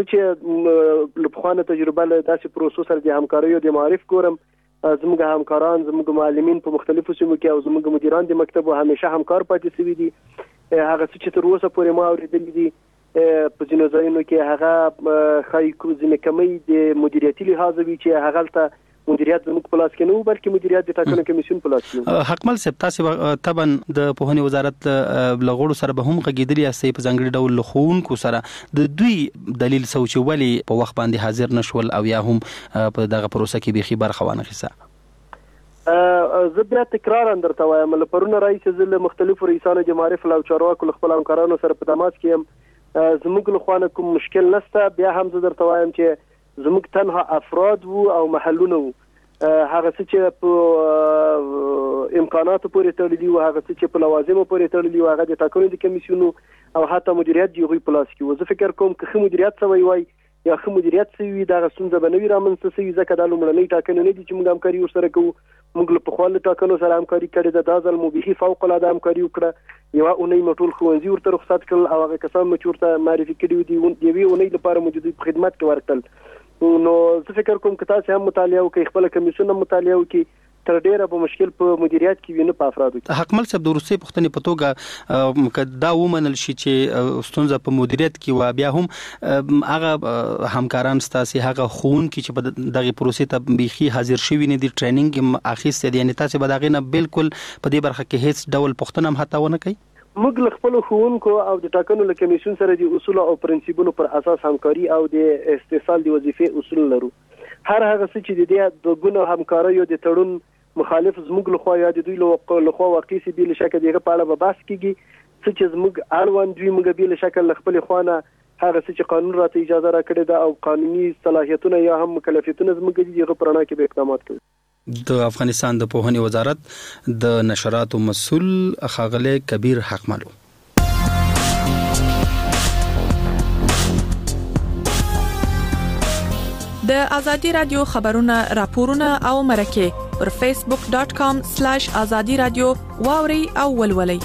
چې له پخوانه تجربه له داسې پروسو سره د همکاریو د معرف ګورم، زموږ همکاران زموږ معلمین په مختلفو سیمو کې او زموږ مدیران د مکتبو همیشه همکار پاتې شوي دي. هغه څه چې تر اوسه پورې ما اورېدلي دي په ځینو ځایونو کې هغه ښایي ځینې کمی د مدیریتي لحاظه وي چې هغلته مدیریت زموږ په لاس کې نه و بلکې مدیریت د ټاکنو کمیسیون په لاس کې و. حقمل صاحب تاسو طبعا د پوهنې وزارت له غړو سره به هم غږېدلي یاستئ په ځانګړي ډول له ښوونکو سره د دوی دلیل څه و چې ولې په وخت باندې حاضر نه شول او یا هم په دغه پروسه کې بیخي برخه وانخیسته؟ زه بیا تکرار درته وایم له پرونه راهیسې زه له مختلفو رئیسانو د معارف او چارواکو له خپلو همکارانو سره په تماس کې یم. زموږ له خوا نه کوم مشکل نشته. بیا هم زه درته وایم چې زموږ تنها افراد وو او محلونه وو، هغه څه چې په امکاناتو پورې تړلي وو، هغه څه چې په لوازمو پورې تړلي وو، هغه د ټاکنو د کمیسیونو او حتی مدیریت د هغوی په لاس کې وو. زه فکر کوم که ښه مدیریت شوی وای یا ښه مدیریت شوي وي دغه ستونزه به نه وي رامنځته شوي، ځکه دا لومړنۍ ټاکنې نه دي چې موږ همکاري ورسره کوو. موږ له پخوا له ټاکنو سره همکاري کړې ده، دا ځل مو بیخي فوق العاده همکاري وکړه. یوه اونۍ مو ټول ښوونځي ورته رخصت کړل او هغه کسان مو چې ورته معرفي کړي وو د یوې اونۍ لپاره مو د دوی په خدمت کې ورکړل. نو زه فکر کوم که تاسو هم مطالعه وکړئ، خپل کمیسیون هم مطالعه وکړي، تر ډیره به مشکل په مدیریت کې وي نه په افرادو کې. حقمل صاحب د وروستۍ پوښتنې په توګه که دا ومنل شي چې ستونزه په مدیریت کې وه، بیا هم هغه همکاران ستاسې هغه ښوونکي چې په دغې پروسې ته بیخي حاضر شوي نه دي، ټریننګ یې اخیستی دی، یعنې تاسې به د هغې نه بالکل په دې برخه کې هیڅ ډول پوښتنه هم حتی ونه کوئ؟ موږ له خپلو ښوونکو او د ټاکنو له کمیسیون سره د اصولو او پرنسیپونو پر اساس همکاري او د استحصال د وظیفې اصول لرو. هر هغه څه چې د دې د ګونو همکاریو د تړون مخالف زموږ له خوا یا د دوی له خوا واقع سي بې له شکه د هغه په اړه به بحث کیږي. څه چې زموږ اړوند وي موږ بې له شکه له خپلې خوا نه هغه څه چې قانون راته اجازه راکړې ده او قانوني صلاحیتونه یا هم مکلفیتونه زموږ دي هغه په رڼا کې به اقدامات کوو. د افغانستان د پوهنې وزارت د نشراتو مسؤل ښاغلی کبیر حقملو. د ازادي رادیو خبرونه راپورونه او مرکه پر فیسبوک ډاٹ کام سلیش ازادي رادیو واوري او ولولئ.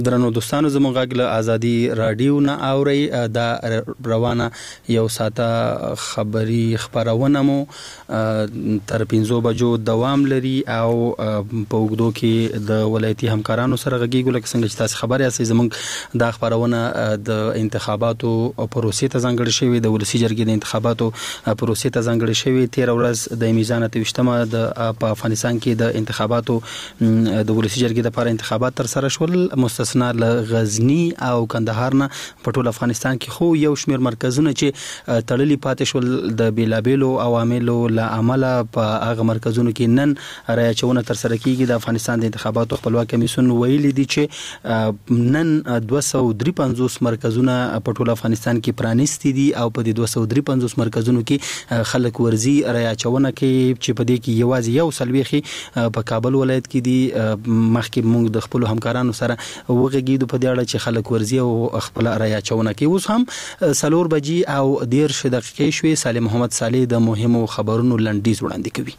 درنو دوستانو زموږ غږ له ازادي رادیو نه اوري دا روانه یو ساته خبري خبرونه مو تر پنځو بجو دوام لري او په وګړو کې د ولایتي همکارانو سره غږیږو لکه څنګه چې تاسو خبر یاست زموږ دا خبرونه د انتخاباتو پروسې ته ځانګړې شوی د ولسی جرګې د انتخاباتو پروسې ته ځانګړې شوی تیر ورځ د میزان توشتمه د په افغانستان کې د انتخاباتو د ولسی جرګې لپاره انتخابات تر سره شول مستثنا له غزنی او کندهار نه په ټول افغانستان کې خو یو شمېر مرکزونه چې تړلي پاتې شول د بیلابیلو عواملو له عمله په هغه مرکزونو کې نن رای اچونه تر سره کیږي د افغانستان د انتخاباتو خپلواک کمیسیون ویلي دی چې نن دوه سوه درې پنځوس مرکزونه په ټول افغانستان کې پرانیستي دي او په دې دوه سوه درې پنځوس مرکزونو کې خلک ورزي رای اچونه کوي چې په دې کې یوازې یو سلويخي په کابل ولایت کې دي مخکې موږ د خپل همکارانو سره وغږیدو په دې اړه چې خلک ورزي او خپل رای اچونه کوي. اوس هم سلور بجې او ډیر ش دقیقې شوي. سالم محمد صالح د مهمو خبرونو لنډیز وړاندې کوي.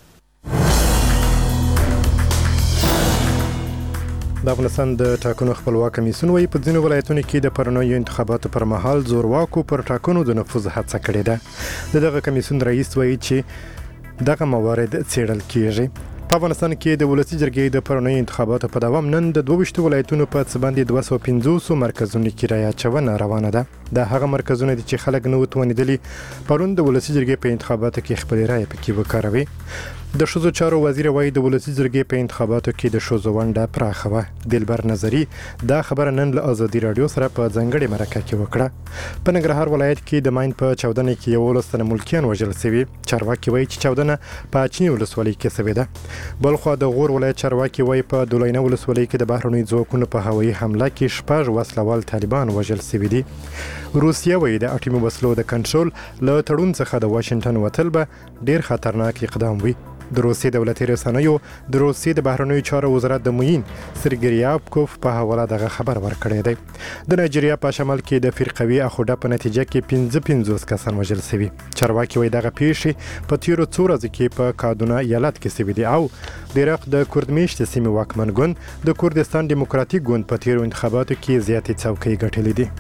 د افغانستان د ټاکنو خپلواک کمیسیون وايي په ځینو ولایتونو کې د پرونیو انتخاباتو پر مهال زورواکو پر ټاکنو د نفوذ هڅه کړې ده. دغه کمیسیون رئیس وايي چې دغه موارد څېړل کیږي. په افغانستان کې د ولسی جرګې د پرونیو انتخاباتو په دوام نن د دوه ویشت ولایتونو په څه باندې دوه سوه پنځوس مرکزونو کې رای اچونه روانه ده. دا هغه مرکزونه دي چې خلک نه وتوانیدلي پرون د ولسی جرګې په انتخاباتو کې خپل رای پکې وکاروي. د ښځو چارو وزیر وايي د ولسی جرګې په انتخاباتو کې د ښځو ونډه پراخه وه. دلبر نظری دا خبره نن له ازادي رادیو سره په ځانګړې مرکه کې وکړه. په ننګرهار ولایت کې د ماین په چاودنه کې یولس تنه ملکیان وژل شوي. چارواکي وايي چې چاودنه په اچنی ولسوالۍ کې شوې ده. بلخوا د غور ولایت چارواکي وايي په دولینه ولسوالۍ کې د بهرنیو ځواکونو په هوایي حمله کې شپږ وسلوال طالبان وژل شوي دي. روسیه وايي د اټومي وسلو د کنټرول له تړون څخه د واشنگټن وتل به ډیر خطرناک اقدام وي. د روسیې دولتي رسنیو د روسیې د بهرنیو چارو وزارت د معین سرګریابکوف په حواله دغه خبر ورکړی دی. د نایجیریا په شمال کې د فرقوي اخوډه په نتیجه کې پنځه پنځوس کسان وژل شوي. چارواکي وايي دغه پیښې په تیرو څو ورځو کې په کادونا ایالت کې شوي دي او د عراق د کورد میشتې سیمې واکمن ګوند د کردستان دیموکراتیک ګوند په تیرو انتخاباتو کې زیاتې څوکۍ ګټلې دي.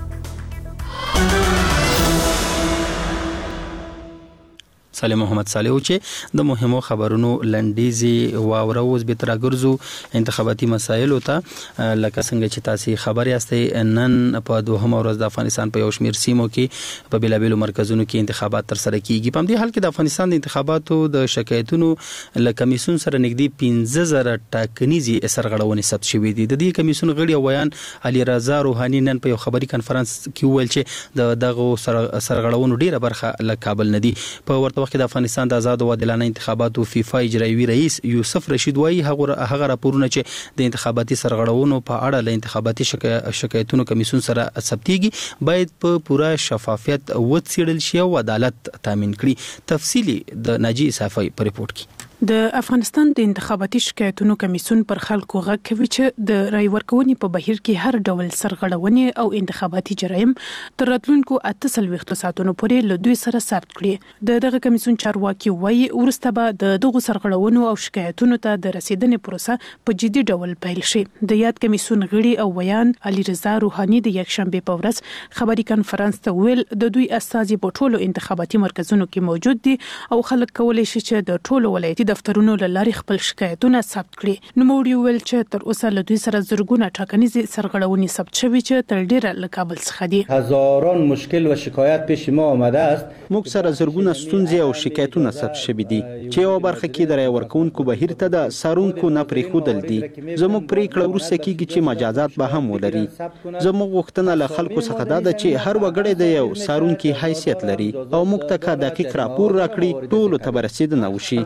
سالم محمد صالح چې د مهمو خبرونو لنډیزي واوره اوس به تر ګرځو انتخاباتي مسایل او ته لکه څنګه چې تاسو خبر یاستئ نن په دوهمه ورځ د افغانستان په یو شمېر سیمو کې په بیلابیلو مرکزونو کې انتخابات تر سره کیږي. په دې حال کې د افغانستان د انتخاباتو د شکایتونو له کمیسیون سره نږدې پنځه زره ټاکنیزي سرغړونې ثبت شوې دي. د دې کمیسیون غړي ویان علي رضا روحاني نن په یو خبري کانفرنس کې ویل چې د دغه سرغړونو ډیره برخه له کابل نه دي. په ورته وخت کې د افغانستان د آزاد او عادلانه انتخاباتو فیفا اجرایي رئیس یوسف رشید وايي هغه هغه راپورونه چې د انتخاباتي سرغړونو په اړه له انتخاباتي شکایتونو کمیسیون سره ثبتيږي باید په پوره شفافیت وڅېړل شي او عدالت تامین کړي. تفصیلی د ناجی صافی په ریپورت کې د افغانستان د انتخاباتي شکایتونو کمیسیون پر خلکو غږ کوي چې د رای ورکونې په بهیر کې هر ډول سرغړونې او انتخاباتي جرایم تر راتلونکو اته سلويخت ساعتونو پورې له دوی سره ثبت کړي. د دغه کمیسیون چارواکي وایي ورسته به د دغه سرغړونو او شکایتونو ته د رسیدنې پروسه په جدي ډول پیل شي. د یاد کمیسیون غړي او ویان علي رضا روحاني د یکشنبه په ورځ خبري کانفرنس ته ویل د دوی استازي په ټولو انتخاباتي مرکزونو کې موجود دي او خلک کولای شي چې د ټولو ولایتي دفترونو له لارې خپل شکایتونه ثبت کړي. نو موږ ویل چې تر اوسه له دوی سره زرګونه ټاکنیزي سرغړونې ثبت شوي چې تر ډیره له کابل څخه دي. هزاران مشکل و شکایت پیش ما آمده است. موږ سره زرګونه ستونزې او شکایتونه ثبت شوي دي چې یو برخه کې د رای ورکونکو بهیر ته د سارونکو نه پریښودل دي. زموږ پریکړه وروسته کیږي چې مجازات به هم ولري. زموږ غوښتنه له خلکو څخه دا ده چې هر وګړی د یو سارونکي حیثیت لري او موږ ته دقیق راپور راکړي ټولو ته برسیدنه وشي.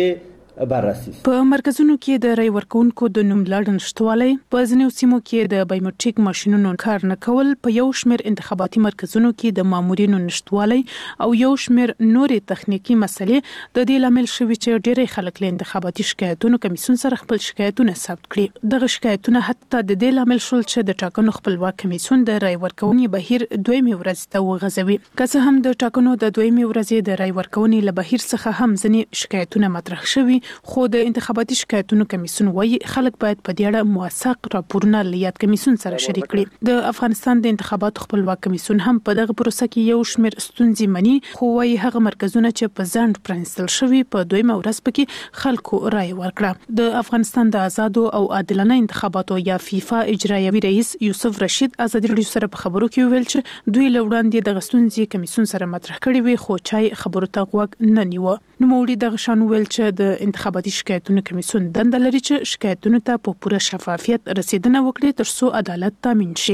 بررسي. په مرکزونو کې د رای ورکونکو د نوم لاړ نشټوالي په ځینو سیمو کې د بایومټریک ماشينونو کار نه کول، په یو شمېر انتخاباتي مرکزونو کې د مامورینو نشټوالي او یو شمېر نورې تخنیکی مسلې د دې لامل شوي چې ډېری خلک له انتخاباتي شکایتونو کمیسیون سره خپل شکایتونه ثبت کړي. دغه شکایتونه حتی د دې لامل شول چې د ټاکنو خپلواک کمیسیون د رای ورکونې بهیر دویمه ورځ ته وغځوي. که څه هم د ټاکنو د دویمه ورځې د رای ورکونې له بهیر څخه هم ځینې شکایتونه مطرح شوي، خو د انتخاباتي شکایتونو کمیسیون وايي خلک باید په دې اړه موثق راپورونه لیاد کمیسیون سره شریک کړي. د افغانستان د انتخاباتو خپلواک کمیسیون هم په دغه پروسه کې یو شمېر ستونزې مني، خو وايي هغه مرکزونه چې په ځنډ پرانستل شوي په دویمه ورځ پکې خلکو رائے ورکړه. د افغانستان د آزادو او عادلانه انتخاباتو یا فیفا اجرایوي رئیس یوسف رشید ازادي راډیو سره په خبرو کې ویل چې دوی له وړاندې د غستونځي کمیسیون سره مطرح کړي وي، خو چای خبرو ته غوږ نه نیو. نو موړي د غشان ویل چې د انتخاباتي شکایتونو کمیسیون دنده لري چې شکایتونو ته په پوره شفافیت رسیدنه وکړي ترڅو عدالت تامین شي.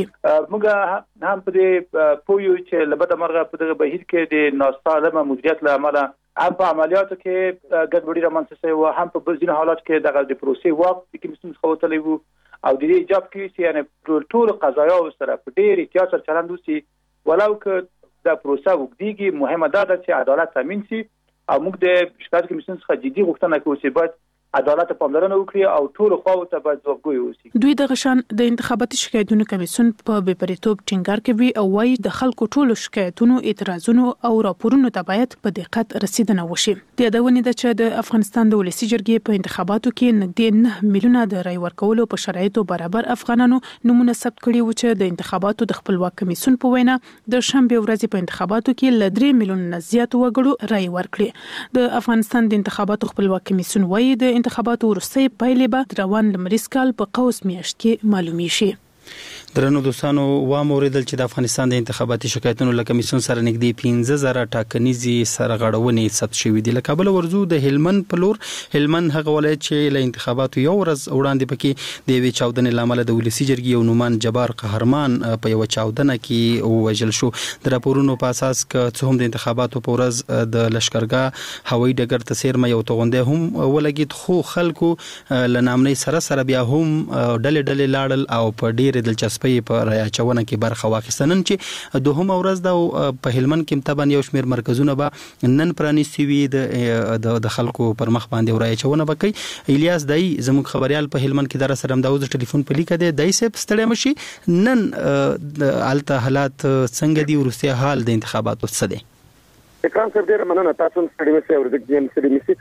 موږ هم په دې پویو چې لبد مرغه په دغه بهیر کې د ناسالمه مدیریت لامل هم په عملیاتو کې ګډوډي رامنځته شوې و، هم په ځینو حالات کې دغه د پروسې واک د کمیسیون څخه وتلی و او د دې ایجاب کوي چې یعنې ټول قضایاو سره په ډېر احتیاط سره چلند وشي، ولو که د پروسه وګړيږي. مهمه دا ده چې عدالت تامین شي او موږ د شکایت کمیسیون څخه جدي غوښتنه کوو چې باید عدالت پاملرنه وکړي او ټول خواو ته باید ځوابګوی وشي. دوی د غشان د انتخاباتي شکایتونو کمیسیون په بېپریتوب ټینګار کوي او وايي د خلکو ټولو شکایتونو، اعتراضونو او راپورونو ته باید په دقت رسیدنه وشي. د یادونې ده چې د افغانستان د ولسي جرګې په انتخاباتو کې نږدې نه میلیونه د رای ورکولو په شرایطو برابر افغانانو نمونه ثبت کړي و چې د انتخاباتو د خپلواک کمیسیون په وینا د شنبه ورځې په انتخاباتو کې ل درې میلیونه زیات وګړو رای ورکړي. د افغانستان د انتخاباتو خپلواک کمیسیون وايي د انتخاباتو وروستۍ پایلې به روان لمریز کال په قوس میاشت کې معلومي شي. درنو دوستانو واموریدل چې د افغانستان د انتخاباتي شکایتونو له کمیسیون سره نږدې پنځه زره ټاکنیزي سرغړونې ثبت شوې دي. له کابل ورزو د هلمند په لور، هلمند هغه ولایت چې له انتخاباتو یو ورځ وړاندې پکې د یوې چاودنې لامل د ولسي جرګې یو نومان جبار قهرمان په یو چاودنه کې ووژل شو. د راپورونو په اساس که څه هم د انتخاباتو په ورځ د لشکرګاه هوایي ډګر ته څیرمه یو توغندی هم ولګید، خو خلکو له نامنۍ سره سره بیا هم ډلې ډلې لاړل او په ډېرې دلچسپۍ په رای اچونه کې برخه واخیسته. نن چې دوهمه ورځ ده په هلمند کې طبعا یو شمېر مرکزونه به نن پرانیستي وي د د خلکو پر مخ باندې رای اچونه به کوي. الیاس دای زموږ خبريال په هلمند کې در سره مداوز ټلیفون په لیکه دی. دای سپ ستړی مشي، نن الته حالات څنګه دي، ورسته حال د انتخاباتو څه دی؟ اکرام صاحب ډېر مننه، تاسو هم ستړي مشئ او د جیم سری مشئ.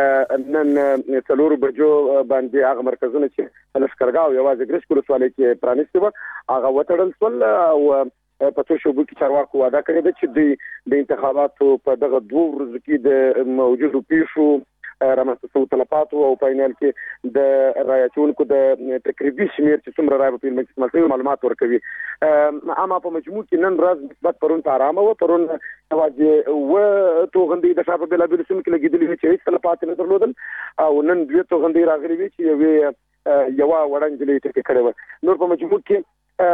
نن څلور بجو باندې هغه مرکزونه چې لشکرګاه یوازې ګرش کول سوالي کې پرانیستي و هغه وټړل سول او په تو شوبو کې چارواکو وعده کړې ده چې د انتخاباتو په دغه دوه ورځو کې د موجودو پیښو رامنځته شوو تلفاتو او فاینل کې د رای اچونکو د تقریبي شمیر چې څومره رای په مجلس کې معلومات ورکوي. اما په مجموع کې نن ورځ نسبت پرون ته آرامه و. پرون واځي و توغندي د شابه بلا بل سم کې لګیدلې چې هیڅ تلفات نه درلودل او نن دوی توغندي راغلي وي چې یو یو وړاندې ټکی کړو. نور په مجموع کې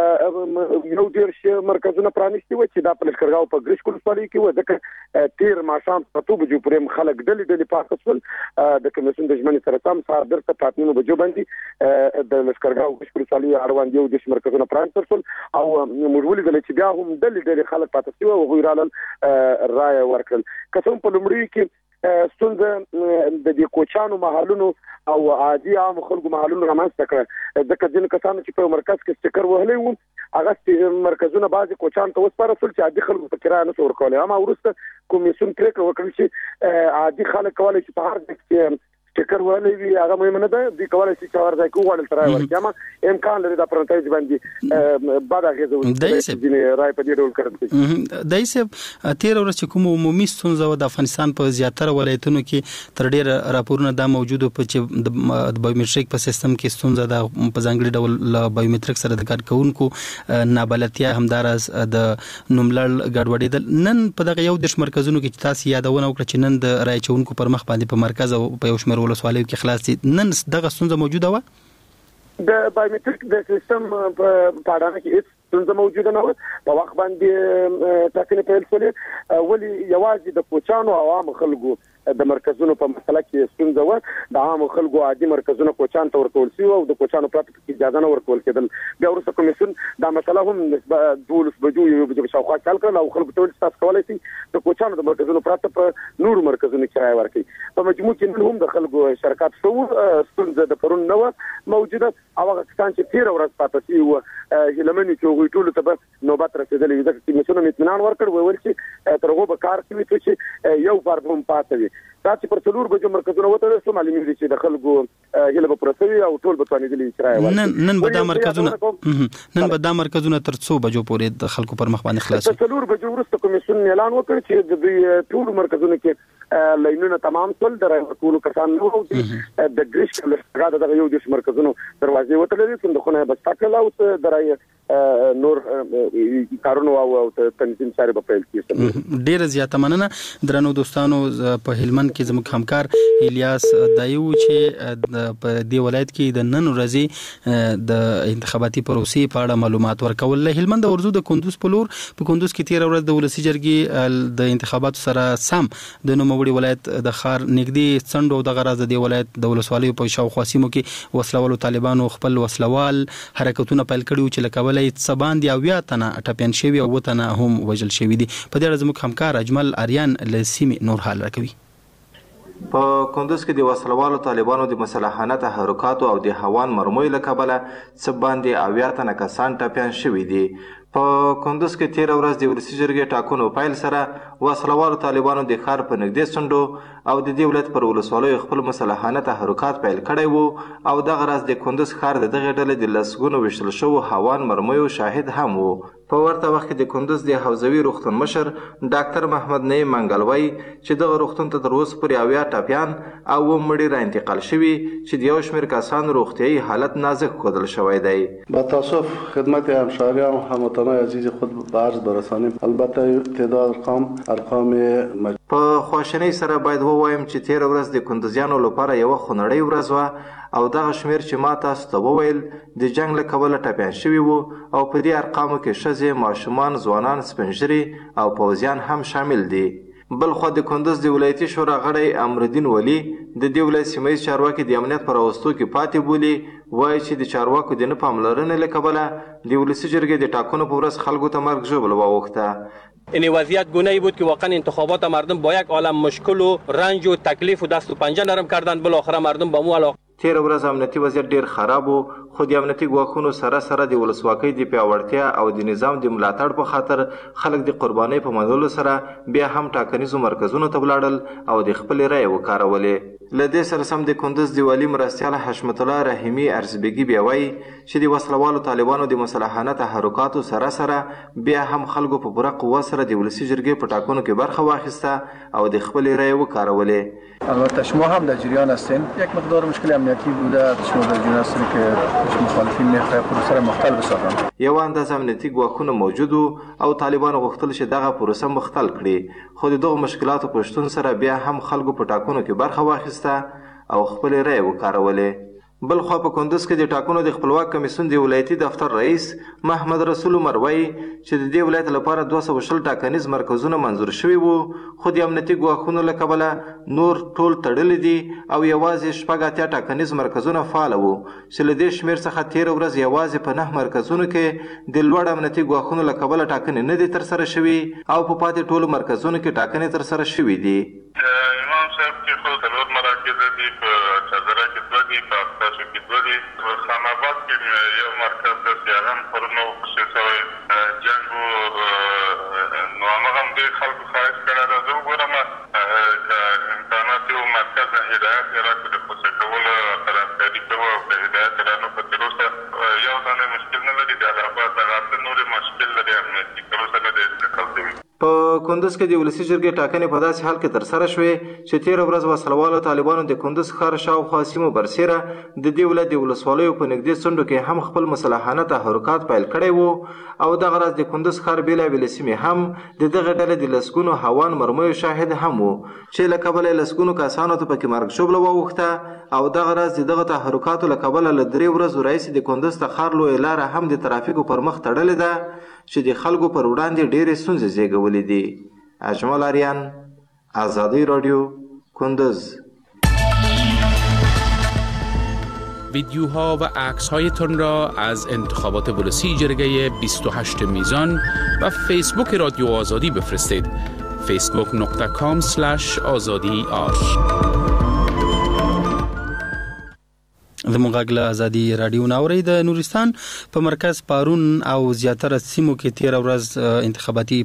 یو ډیر شي مرکزونه پرانیستي و چې دا په لشکرګاه په ګرش کول سوالي کې و ځکه تیر ماشام په تو بجو پرې خلک ډلې ډلې پاسول د کمیسیون د ژمنې سره تام سار درته پاتنو بجو باندې د لشکرګاه ګرش کول سوالي اړوند یو د مرکزونه پرانیستل او مجبوري د چې بیا هم ډلې ډلې خلک پاتې و غویرال رای ورکړل. کڅوم په لمړی کې ستونزه د دې کوچانو محلونو او عادي عام خلکو محلونو رامنځته کړه، ځکه ځینې کسانو چې په مرکز کې سټیکر وهلی وو هغه مرکزونه بعضې کوچان ته وسپارل چې عادي خلکو په کرایه نشو ورکولی. اما وروسته کمیسیون پرېکړه وکړل چې عادي خلک کولی شي په هر ځای کې سټیکر وهلی وي، هغه مهمه نه ده، دوی کولی شي چې هر ځای کې وغواړل تر رای ورکړي. اما امکان لري دا په نتایج باندې بد اغېزه وکړي، ځینې رای په دې ډول کړل کړي. دای صاحب تېره ورځ چې کوم عمومي ستونزه وه د افغانستان په زیاتره ولایتونو کې تر ډېره راپورونه دا موجود په چې د بایومټریک په سیستم کې ستونزه ده، په ځانګړي ډول له بایومټریک سره د کارکوونکو نابلدتیا، همداراز د نوملړ ګډوډېدل. نن په دغه یو دېرش مرکزونو کې چې تاسو یادونه وکړه چې نن د رای اچوونکو پر مخ باندې په مرکز او په یو شمېر ولسوالیو کې خلاص دي، نن دغه ستونزه موجوده وه؟ د بایومټریک د سیستم په اړه کې هیڅ ستونزه موجوده نه وه. په وخت باندې ټاکنې پیل شولې، ولې یوازې د کوچانو او عام خلکو د مرکزونو په مسله کې ستونزه وه. د عام خلکو عادي مرکزونه کوچان ته ورکول شوي او د کوچانو پرته پکې اجازه نه ورکول کېدل. بیا وروسته کمیسیون دا مسله هم دولس بجو یو بجو په شاوخوا حل کړل او خلکو ته ویل چې تاسو کولی شئ د کوچانو د مرکزونو پرته په نورو مرکزونو کې رای ورکړئ. په مجموع کې نن هم د خلکو شرکت شوو، ستونزه د پرون نه وه موجوده. او هغه کسان چې تېره ورځ پاته شوي وه هیله من چې هغوی ټولو ته به نوبت رسېدلی وي، ځکه کمیسیون هم اطمینان ورکړ، ویل چې تر هغو به کار کوي چې یو فرد هم پاته وي. دا چې پر څلور بجو مرکزونه وته سو معلومیږي چې د خلکو هله په پروسوي او ټول به توانېدلی چې نن نن به دا مرکزونه نن به دا مرکزونه تر څو بجو پورې د خلکو پر مخ باندې خلاص څلور بجو وروسته کمیسیون اعلان وکړ چې د دوی ټول مرکزونو کې لاینونه تمام ټول درای ټول کسان نو د ګریش کله دغه یو د مرکزونو دروازې وتلې صندوقونه بس تاکل او درای نور کارونه او تنظیم سره په پیل کې ډیر زیاته مننه درنو دوستانو په هلمند کې زموږ همکار الیاس دایو چې په دې ولایت کې د نن ورځې د انتخاباتي پروسې په اړه معلومات ورکول له هلمند ورزو د کندوز په لور په کندوز کې تیر ورځ د ولسی جرګې د انتخاباتو سره سم د نوموړي ولایت د خار نګدي څنډو د غراز د ولایت د ولسوالۍ په شاوخوا سیمو کې وسلوالو طالبانو خپل وسلوال حرکتونه پیل کړي چې لکه ولایت سباندي او یا تنه ټپین شوی او تنه هم وجل شوی دي په دې اړه زموږ همکار اجمل اریان له سیمې نور حال راکوي په کندوز کې د وسلوالو طالبانو د مسلحانه تحرکات او د هوان مرموی له کبله سباندي او یا تنه کسان ټپین شوی دي په کندوز کې تیر ورځ د ولسی جرګې ټاکنو پیل سره وسلوالو طالبانو د خار په نږدې څنډو او د دولت پر ولسوالۍ خپل مسلحانه تحرکات پیل کړي وو او د غرض د کندوز خار د دغه ډلې د لسګونو وشتل شو هوان مرموی شاهد هم وو په ورته وخت کې د کندوز د حوزوي روغتون مشر ډاکټر محمد نعیم منګلوی چې دغه روغتون ته تر اوسه پورې اویا ټاپیان او مړي را انتقال شوي چې د یو شمېر کسان روغتیایي حالت نازک ښودل شوی دی با تاسف خدمت همشهریان و هموطنان عزیز خود به عرض برسانیم البته تعداد ارقام ارقام مج... په خواشنۍ سره باید ووایم چې تیر ورځ د کندوزیانو لپاره یو خونړۍ ورځ وه او دغه شمیر چې ما تاسو ته وویل د جنگ له کبله ټپیان شوي وو او په دې ارقامو کې ښځې ماشومان ځوانان سپین او پوځیان هم شامل دي بل خو د کندوز د ولایتي شورا غړی امرالدین ولی د دې ولایت سیمهیز چارواکي د امنیت پر راوستو کې پاتې بولي وایي چې د چارواکو د نه پاملرنې له کبله د ولسي جرګې د ټاکنو په ورځ خلکو ته مرګ ژوبل واوښته این وضعیت گونه‌ای بود که واقعا انتخابات مردم با یک عالم مشکل و رنج و تکلیف و دست و پنجه نرم کردن بالاخره مردم با مو علاقه تیر ورځ امنیتي وضعیت ډیر خراب وو خو د امنیتي ګواښونو سره سره د ولسواکۍ د پیاوړتیا او د نظام د ملاتړ په خاطر خلک د قربانۍ په منلو سره بیا هم ټاکنیزو مرکزونو ته ولاړل او د خپل رای وکارولې له دې سره سم د کندوز د والي مرستیال حشمت الله رحیمي ارزبګي بیا وایي چې د وسلوالو طالبانو د مسلحانه تحرکاتو سره سره بیا هم خلکو په پوره قوه سره د ولسي جرګې په ټاکنو کې برخه واخیسته او د خپل رای وکارولې البته شما هم در جریان هستین یک مقدار مشکل امنیتی بوده شما در جریان هستین که مخالفین میخواه پروسه را مختل بسازن یو اندازه امنیتي ګواښونه موجود او طالبانو غوښتل چې دغه پروسه مختل کړي خو د دغو مشکلاتو په شتون سره بیا هم خلکو په ټاکنو کې برخه واخیسته او خپل رای وکارولې بل خو په کندوز کې د ټاکنو د خپلواک کمیسیون د ولایتي دفتر رئیس محمد رسول عمر وایي چې د دې ولایت لپاره دوه سوه شل ټاکنیز مرکزونه منظور شوي وو خو د امنیتي ګواښونو له کبله نور ټول تړلي دي او یوازې شپږ اتیا ټاکنیز مرکزونه فعال وو چې له دې شمېر څخه تېره ورځ یوازې په نه مرکزونو کې د لوړ امنیتي ګواښونو له کبله ټاکنې نه دي ترسره شوي او په پاتې ټولو مرکزونو کې ټاکنې ترسره شوي دي امام صاحب کې خو څلور مراکز دي په چادره کې دوه دي په اقتاشو کې دوه دي په خان آباد کې یو مرکز دی چې هغه هم پرونو خوشې شوی جنګ و نو هماغه هم ډېر خلکو خواهش کړی ده زه وګورم که امکانات یو مرکز نه هدایت یې راکړو د خوشې کولو طرفداري کوو او که هدایت یې رانه په تر اوسه یو دانې مشکل نه لري د الهاباد دغه اته نورې مشکل لري امنیتي تر اوسه نه دی انتقال شوي په کندوز کې د ولسي جرګې ټاکنې په داسې حال کې ترسره شوې چې تېره ورځ وسلوالو طالبانو د کندوز ښار شاوخوا سیمو برسېره د دې ولایت د ولسوالیو په نږدې څنډو کې هم خپل مسلحانه تحرکات پیل کړی وو او دغه راز د کندوز ښار بېلابېلې سیمې هم د دغه ډلې د لسګونو هوان مرمیو شاهد هم وو چې له کبله یې لسګونو کسانو ته پکې مرګ ژوبله واوښته او دغه راز د دغه تحرکاتو له کبله له درې ورځو راهیسې د کندوز ته ښار لویه لاره هم د ترافیکو پر مخ تړلې ده چې د خلکو پر وړاندې ډېرې ستونزې زېږولې دي اجمل آریان آزادی رادیو کندوز ویدیوها و عکس‌هایتان را از انتخابات ولسی جرگه بیست و هشت میزان و فیسبوک رادیو آزادی بفرستید فیسبوک نقطه کام اسلش آزادی آر د مغاګل ازادي رادیو ناوري د نورستان په مرکز پارون او زیاتره سیمو کې تیر ورځ انتخاباتي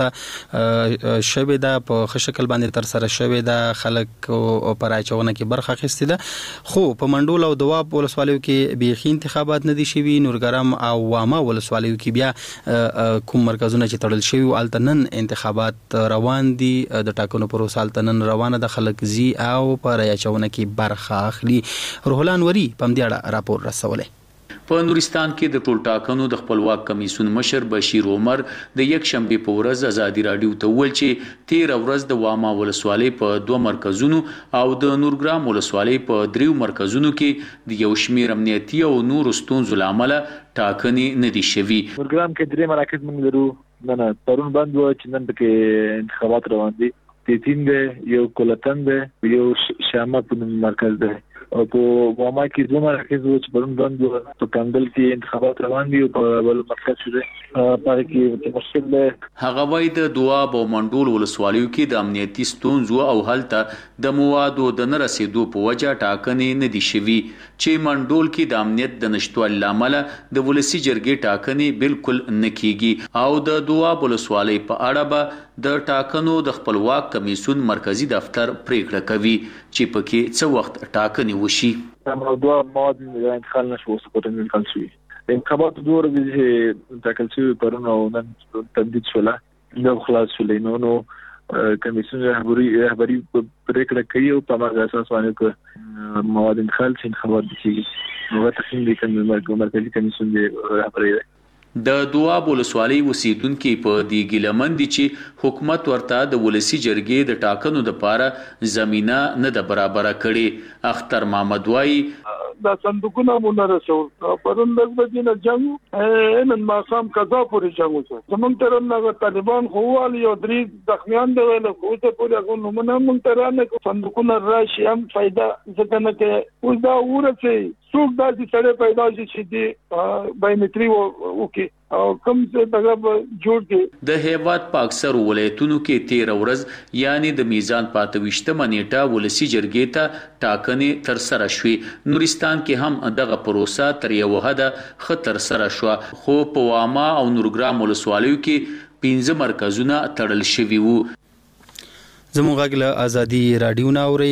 پروسه شوه ده په خشکل باندې تر سره شوه ده خلک او پراچونه کې برخه اخیسته ده خو په منډول او دواب ولسوالیو کې بيخي انتخابات نه دي شوي نورګرام او وامه ولسوالیو کې بیا کوم مرکزونه چې تړل شوی او التنن انتخابات روان دي د ټاکنو پروسه التنن روانه د خلک زی او پراچونه کې برخه اخلي روحلان وری پم دیاړه راپور رسولې په نورستان کې د ټول ټاکنو د خپلواک کمیسیون مشر بشیر عمر د یک شنبه په ورځ ازادي رادیو ته ویل چې تیر ورځ د واما ولسوالۍ په دوه مرکزونو او د نورګرام ولسوالۍ په دریو مرکزونو کې د یو شمېر امنیتي او نور ستونزو لامل ټاکنې نه دي شوي. نورګرام کې درې مراکز موږ لرو نه نه پرون بند و چې نن کې انتخابات روان دي تیتین ده یو کولتن ده یو شامه په مرکز ده او په واما کې دوه مراکز و چې پرون بند و په کندل کې انتخابات روان دي او په بل مرکز شوه په کې مشکل ده. هغه وایي د دواب او منډول ولسوالیو کې د امنیتي ستونزو او هلته د موادو د نه رسیدو په وجه ټاکنې نه دي شوي چې منډول کې د امنیت د نشټوالي لامل د ولسی جرګې ټاکنې بالکل نه کیږي او د دواب ولسوالۍ په اړه به د ټاکنو د خپلواک کمیسیون مرکزی دفتر پریکړه کوي چې پکې څه وخت ټاکنې وشي. موضوع مواد انتقال نشو سپورټ انتقال شوی انتخابات دوه ورځې ټاکل شوی پرون او نن تمدید شوله نو خلاص شولې نو نو کمیسیون رهبری رهبری پریکړه کوي او په هغه اساس باندې مواد انتقال شي انتخابات کیږي نو تقسیم دي کوم مرکزی کمیسیون دی رهبری د دواب ولسوالۍ اوسیدونکو په دی ګلمن دي چې حکومت ورته د ولسی جرګې د ټاکنو د پاره زمينه نه د برابر کړي. اختر محمد وای د صندوقونه مونږ رسول پرون د بجنه جنگ نن ما سم قضا پورې جنگ وشو زمونږ تر نه طالبان خوال یو درې زخمیان دی ویل خو ته پورې غو نو مونږ تر نه صندوقونه راشي هم فائدہ ځکه نه کې اوس دا ورته څوک دا چې سړی پیدا شي چې دی بایومټري وکي او کوم څه دغه جوړ دي. د هیواد په اکثر ولایتونو کې تیر ورځ یعنی د میزان پاتويشته منېټه ولسی جرګې ته ټاکنې تر سره شوې. نورستان کې هم دغه پروسه تر یو حد خطر سره شو خو په واما او نورګرام ولسوالیو کې پنځه مرکزونه تړل شوي وو. زموږ غږ له ازادي رادیو ناوري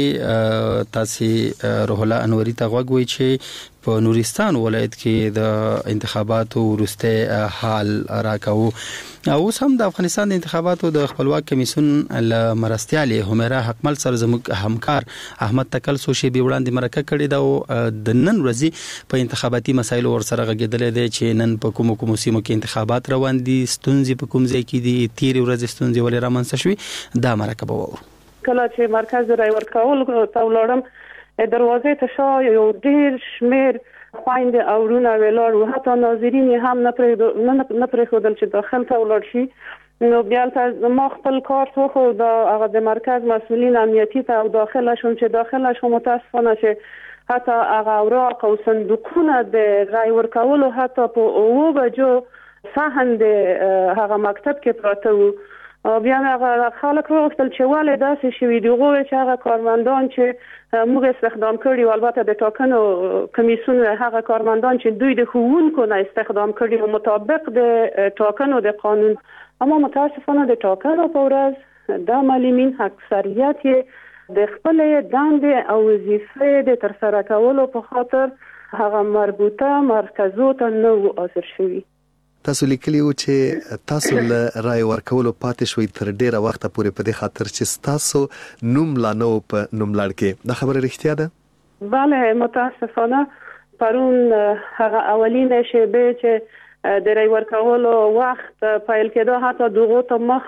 تاسو روح الله انوري ته غوږ وی چې په نورستان ولایت کې د انتخاباتو ورسته حال راکاو او هم د افغانستان د انتخاباتو د خپلواک کمیسیون ل مرستيالي همرا حکمل سره زموږ همکار احمد تکل سوشي به وړاندې مرکه کړی دا د نن ورځې په انتخاباتي مسایلو ور سره غږیدل دي چې نن په کوم کوم سیمو کې انتخابات روان دي ستونزې په کوم ځای کې دي تیر ورځې ستونزې ولې رامنځته شوې دا مرکه به وو. کله چې مرکز رای ورکول ته ولاړم دروازې ته شا یو ډیر شمیر خويند او رونه ویلار او حتی ناظرین هم نه پرې نه پرې خودل چې داخل ته ولاړ شي نو بیا ته ما خپل کار څو خو د هغه د مرکز مسولین امنیتي ته او داخله شوم چې داخله شوم متاسفانه چې حتی هغه اوراق او صندوقونه د رای ورکولو حتی په او بجو صحن د هغه مکتب کې پراته وو. بیا هغه خلک وروستل چې والي داسې شوي دی غوړي چې هغه کارمندان چې موږ استخدام کړي او البته د ټاکنو کمیسیون هغه کارمندان چې دوی د ښوونکو نه استخدام کړي مطابق د ټاکنو د قانون اما متاسفانه د ټاکنو په ورځ د معلمین اکثریت د خپل دندې او وظیفې د ترسره کولو په خاطر هغه مربوطه مرکزو ته نه اثر شوي. تاسو لیکلی و چې تاسو له رای ورکولو پاتې شوي تر ډیره وخت پورې په دې خاطر چې تاسو نوم لا نو په نوم لړ کې دا خبره رښتیا ده؟ بله متاسفانه پرون هغه اولینه شیبه چې د رای ورکولو وخت پیل کېده حتی دغه ته مخ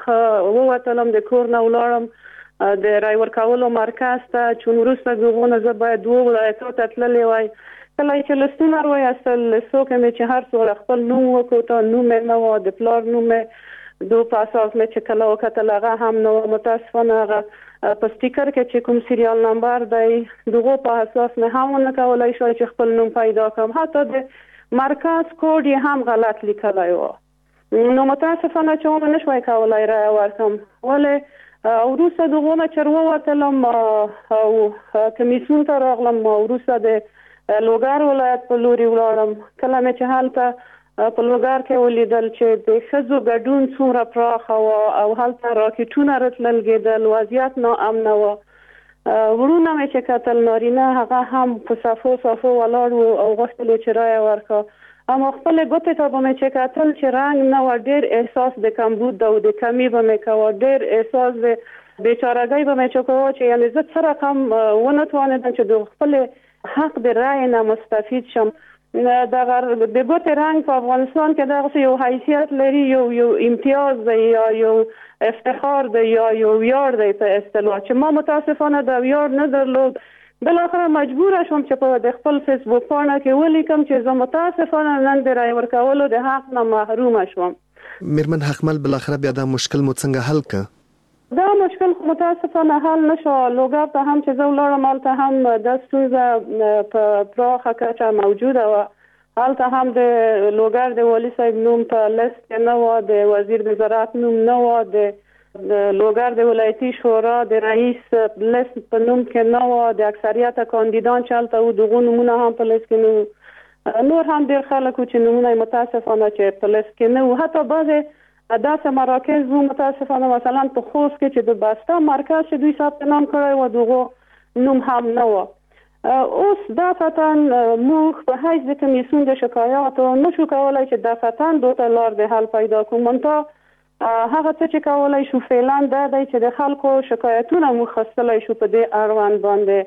ووتلم د کور نه ولاړم د رای ورکولو مرکز ته چې وروسته دغه نه باید دوه ولایتو ته تللی وای کله چې لستونه وای اصل څوک مې چې هر څو خپل نوم وکړ ته نوم نه و د پلار نوم دو پاساس مې چې کله وکړل هغه هم نو متاسفانه هغه په سټیکر کې چې کوم سریال نمبر دی دغه په اساس نه هم نه کولای شو چې خپل نوم پیدا کوم حتی د مرکز کوډ هم غلط لیکلای و نو متاسفانه چې موږ نشوي کولای را ورکم ولې او روسه دغه نه چروا وتلم او کمیسیون ته راغلم او روسه د لوګر ولایت په لوري ولاړم. کله مې چې هلته په لوګر کې ولیدل چې د ښځو ګډون څومره پراخ او هلته راکټونه راتلل کېدل، وضعیت ناامنه و. ورونه مې چې کتل نارینه هغه هم په صفو صفو ولاړ وو او غوښتل چې رایه ورکړه، اما خپل ګوتې ته به مې چې کتل چې رنګ نه و، ډېر احساس د کمبود او د کمی به مې کوه، ډېر احساس د بیچارګۍ به مې چې کوه چې یعنې زه څه رقم ونه توانېدم چې د خپل حق د رایې نه مستفید شم. دغه د ګوتې رنګ په افغانستان کې دغسې یو حیثیت لري، یو یو امتیاز دی یا یو افتخار دی یا یو ویاړ دی په اصطلاح، چې ما متاسفانه د ویاړ نه درلود. بالاخره مجبوره شوم چې په د خپل فیسبوک پاڼه کې ولیکم چې زه متاسفانه نن د رایې ورکولو د حق نه محرومه شوم. میرمن حقمل بالاخره بیا دا مشکل مو څنګه حل کړ؟ دا مشکل خو متاسفانه حل نشو. لوګر ته هم چې زه ولاړم هلته هم دا ستونزه په پراخه کچه موجوده وه. هلته هم د لوګر د والي صاحب نوم په لیست کې نه و، د وزیر د زراعت نوم نه و، د لوګر د ولایتي شورا د رئیس لیست په نوم کې نه و، د اکثریت کاندیدان چې هلته وو دغو نومونه هم په لیست کې نه وو. نور هم ډېر خلک وو چې نومونه یې متاسفانه چې په لیست کې نه وو. حتی بعضې داسې مراکز وو متاسفانه مثلا په خوست کې چې د بسته مرکز چې دوی ثبت نام کړی و دغو نوم هم نه و. اوس دفعتا موږ په حیث د کمیسیون د شکایاتو نشو کولی چې دفعتا دوته لار د حل پیدا کوو، منتها هغه څه چې کولی شو فعلا دا دی چې د خلکو شکایتونه موږ خستلی شو په دې اړوند باندې.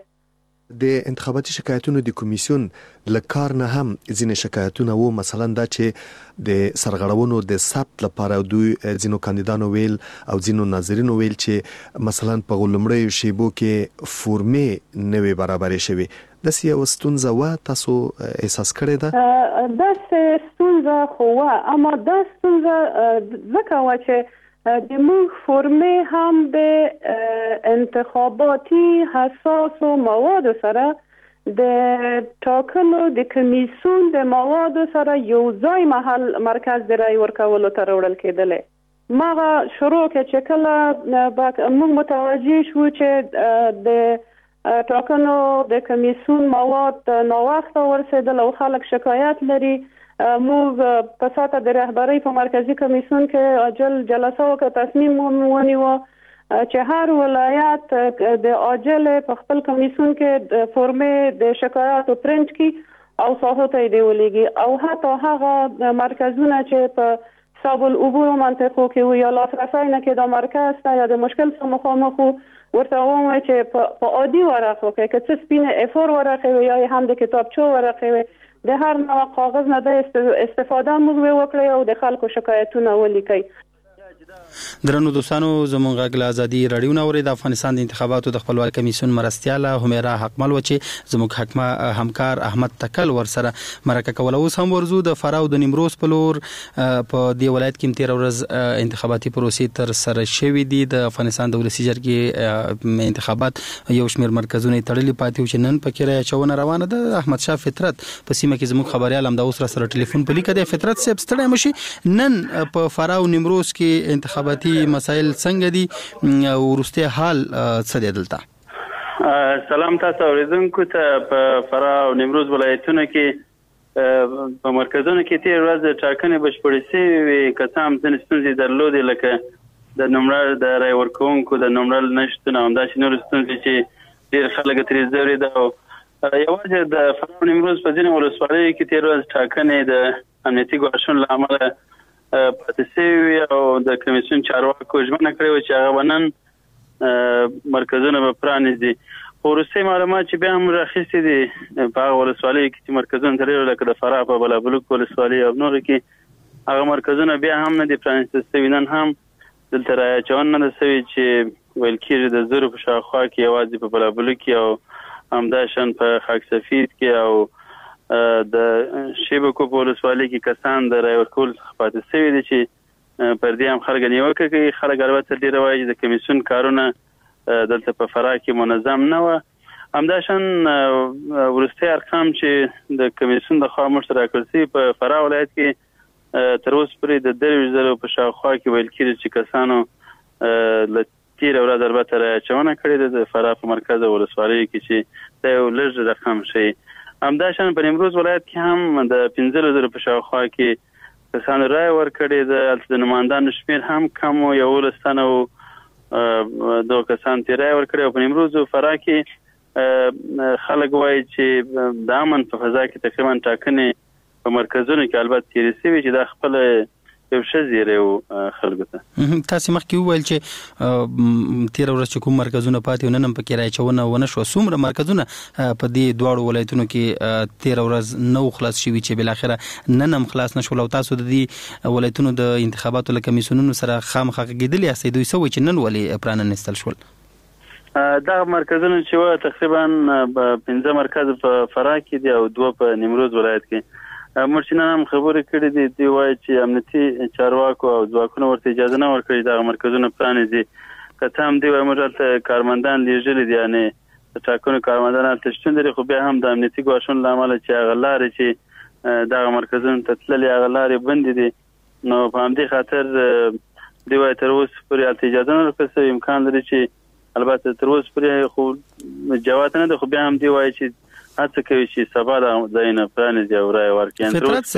د انتخاباتي شکایتونو د کمیسیون له کار نه هم ځینې شکایتونه وو، مثلا دا چې د سرغړونو د ثبت لپاره دوی ځینو کاندیدانو ویل او ځینو ناظرینو ویل چې مثلا په لومړیو شیبو کې فورمې نه وي برابرې شوي. داسې یوه ستونزه وه، تاسو احساس کړې ده؟ داسې ستونزه خو وه، اما دا ستونزه ځکه وه چې د موږ فورمې هم د انتخاباتي حساسو موادو سره د ټاکلو د کمیسیون د موادو سره یو ځای محل مرکز د رای ورکولو ته راوړل کېدلې. مغه شروع کې چې کله موږ متوجه شو چې د ټاکنو د کمیسیون مواد ناوخته ورسېدل او خلک شکایت لري، موږ په ساته د رهبرۍ په مرکزی کمیسیون کې عاجل جلسه وکړه، تصمیم ونیوه چې هر ولایت د عاجل په خپل کمیسیون کې د فورمې د شکایاتو پرنټ کی او ساحو ته دی ولېږي، او حتی هغه مرکزونه چې په صاب العبور منطقو کې وي یا لاسرسی نه کې د مرکز ته یا د مشکل سره مخامخ ورته وایي چې په عادي ورقو کې که څه سپینه افور ورقه وي یا هم د کتابچو ورقه وي، د هر نوع کاغذ نه د استفاده موږ وکړو او د خلکو شکایتونه ولیکي. درنو دوستانو، زموږ غږ له ازادي رادیو نه اوري د افغانستان د انتخاباتو د خپلواک کمیسیون مرستیاله همیرا حقمل و چې زموږ حکمه همکار احمد تکل ورسره مرکه کوله. اوس هم ورزو د فراو د نیمروز په لور په دی ولایت کې تیر ورځ انتخاباتي پروسې تر سره شوې دي. د افغانستان د ولسی جرګې انتخابات یو شمېر مرکزونه تړلي پاتې و چې نن پکې را چونه روانه ده. احمد شاه فطرت په سیمه کې زموږ خبريال هم د اوس سره ټلیفون په لیکه د فطرت صاحب ستړی مشي. نن په فراو نیمروز کې انتخاباتي مسائل څنګه دي او ورسته حال څه دی دلته؟ سلام تاسو اوریدونکو ته. په فراه او نیمروز ولایتونو کې په مرکزونو کې تیر ورځ ټاکنې بشپړې شوې، که څه هم ځینې ستونزې درلودې لکه د نومړل د رای ورکوونکو د نومړل نشتون او همداسې نور ستونزې چې ډېر خلک ترې ځورېده. یوازې د فراه او نیمروز په ځینې ولسوالیو کې تیر ورځ ټاکنې د امنیتي ګواښونو له امله پاتې شوي او د کمیسیون چارواکو ژمنه کړې وه چې هغه به نن مرکزونه به پرانیزي. خو وروستي معلومات چې بیا هم راخیستي دي په هغه ولسوالیو کې چې مرکزونه تړلي لکه د فراه په بلابلوک ولسوالۍ او نورو کې هغه مرکزونه بیا هم نه دي پرانیستل شوي. نن هم دلته رایه اچونه نه ده شوې چې ویل کېږي د زرو په شاوخوا کې یوازې په بلابلوک کې او همداشان په خاک سفید کې او د شیبکو په ولسوالۍ کې کسان د رای ورکولو څخه پاتې شوي دي چې پر دې هم خلک نیوکه کوي. خلک البته ډېره وایي چې د کمیسیون کارونه دلته په فراه کې منظم نه وه. همداشان وروستي ارقام چې د کمیسیون د خوا موږ ته راکړل شوي په فراه ولایت کې تر اوسه پورې د درویشت زرو په شاوخوا کې ویل کېږي چې کسانو له تېره ورځ البته رایه اچونه کړې ده د فراه په مرکز ولسوالیو کې چې دا یو لږ رقم ښیي. همداشان په نیمروز ولایت کې هم د پنځه زره په شاوخوا کې کسانو رای ورکړي د نمائندانو شمیر هم کم و یولس تنه و دوه کسان چې رای ورکړي او په نیمروز او فراه کې خلک وایي چې د امن په فضا کې تقریبا ټاکنې په مرکزونو کې البته تیرې شوي چې دا خپل یو ښه زیری و خلکو ته. تاسې مخکې وویل چې تېره ورځ چې کوم مرکزونه پاتې نن هم پکې رایچونه ونه شوه، څومره مرکزونه په دې دواړو ولایتونو کې تېره ورځ نه و خلاص شوي چې بالاخره نن هم خلاص نه شول؟ او تاسو د دې ولایتونو د انتخاباتو له کمیسیونونو سره خامخا غږېدلي یاستئ، دوی څه وایي چې نن ولې پراننستل شول؟ دغه مرکزونه چې وه تقریبا پنځه مرکز په فراه کې دي او دوه په نیمروز ولایت کې. مرچینان هم خبرې کړې دي، دوی وایي چې امنیتي چارواکو او ځواکونو ورته اجازه نه ورکړي دغه مرکزونه پرانیزي. که څه هم دوی وایي موږ هلته کارمندان لیږلي دي، یعنې د ټاکنو کارمندان هلته شتون لري، خو بیا هم د امنیتي ګواښونو له امله چې هغه لارې چې دغه مرکزونو ته تللې هغه لارې بندې دي. نو په همدې خاطر دوی وایي تر اوسه پورې هلته اجازه نه ورکړل شوې. امکان لري چې البته تر اوسه پورې خو جواب نه ده، خو بیا هم دوی وایي چې هڅه کوي چې سبا د ځایونه پرانیزي او رایې ورکړي. فطرت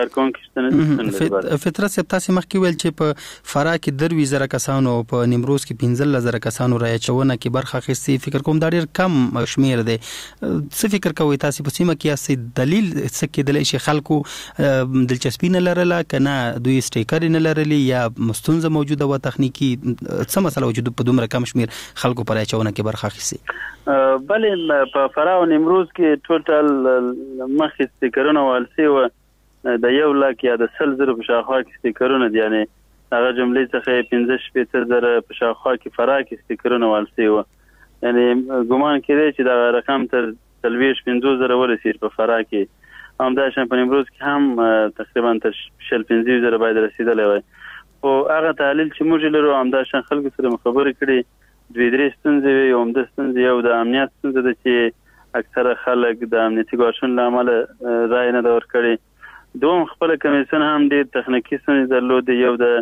صاحب تاسې مخکې ویل چې په فراه کې دروي زره کسانو او په نیمروز کې پنځلس زره کسانو رایې اچونه کې برخه اخیستې، فکر کوم دا ډېر کم شمیر دی. څه فکر کوئ تاسې په سیمه کې یاستئ؟ دلیل څه کېدلی شي؟ خلکو دلچسپي نه لرله که نه دوی سټیکر نه لرلي یا ستونزه موجوده وه تخنیکي؟ څه مسله وجود په دومره کم شمیر خلکو په رایې اچونه کې برخه اخیستې؟ بلې په فراه او نیمروز کې ټوټل مخکې سټیکرونه وهل شوي وه د یو لک یا د سل زره په شاوخوا کې سټیکرونه دي، یعنې هغه جملې څخه یې پنځه شپېته زره په شاوخوا کې فراه کې سټیکرونه وهل شوي وه. یعنې ګمان کېدی چې دغه رقم تر څلوېښت پنځوس زره ورسېږي په فراه کې. همداشان په نیمروز کې هم تقریبا تر شل پنځه زره باید رسېدلی وای. خو هغه تحلیل چې موږ لرو همداشان خلکو سره مو خبرې کړي، دوې درې ستونزې وي. عمده ستونزې یو د امنیت ستونزه ده چې اکثره خلک د امنیتي ګواښونو له امله رایې نه ده ورکړې. دوم خپله کمیسیون هم ډېر تخنیکي ستونزې درلودې. یو د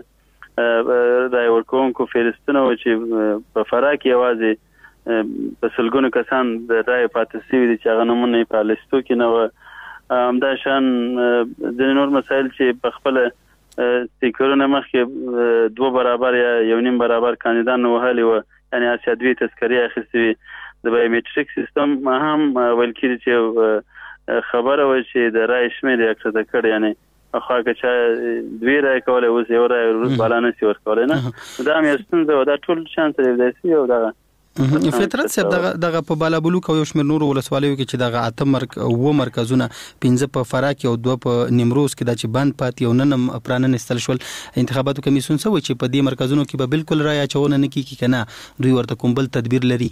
رایې ورکوونکو فهرستونه وو چې په فراه کې یوازې په سلګونو کسان د رایې پاتې شوي دي چې هغه نومونه یې په لیستو کې نه وه. همداشان ځینې نور مسایل چې په خپله سټیکرونه مخکې دوه برابر یا یو نیم برابر کاندیدان وهلي وه، یعنې هسې دوې تذکرې اخیستې وي. د بایومیټریک سیستم هم ویل کېږي چې خبره وه چې د رایې شمېر یې اکثره کړی، یعنې خوا که چا دوې رایې کولی اوس یو رایې بالا نه شي ورکولی نه. دا هم یو ستونزه وه، دا ټول شیان سره یو ځای شوي او دغه فطرت صاحب دغه دغه په بالابلوک او یو شمېر نورو ولسوالیو کې چې دغه اته مرک اوه مرکزونه پنځه په فراه کې او دوه په نیمروز کې دا چې بند پاتې او نن هم پراننستل شول، انتخاباتو کمیسیون څه وایي چې په دې مرکزونو کې به بالکل رایې اچونه نه کېږي که نه دوی ورته کوم بل تدبیر لري؟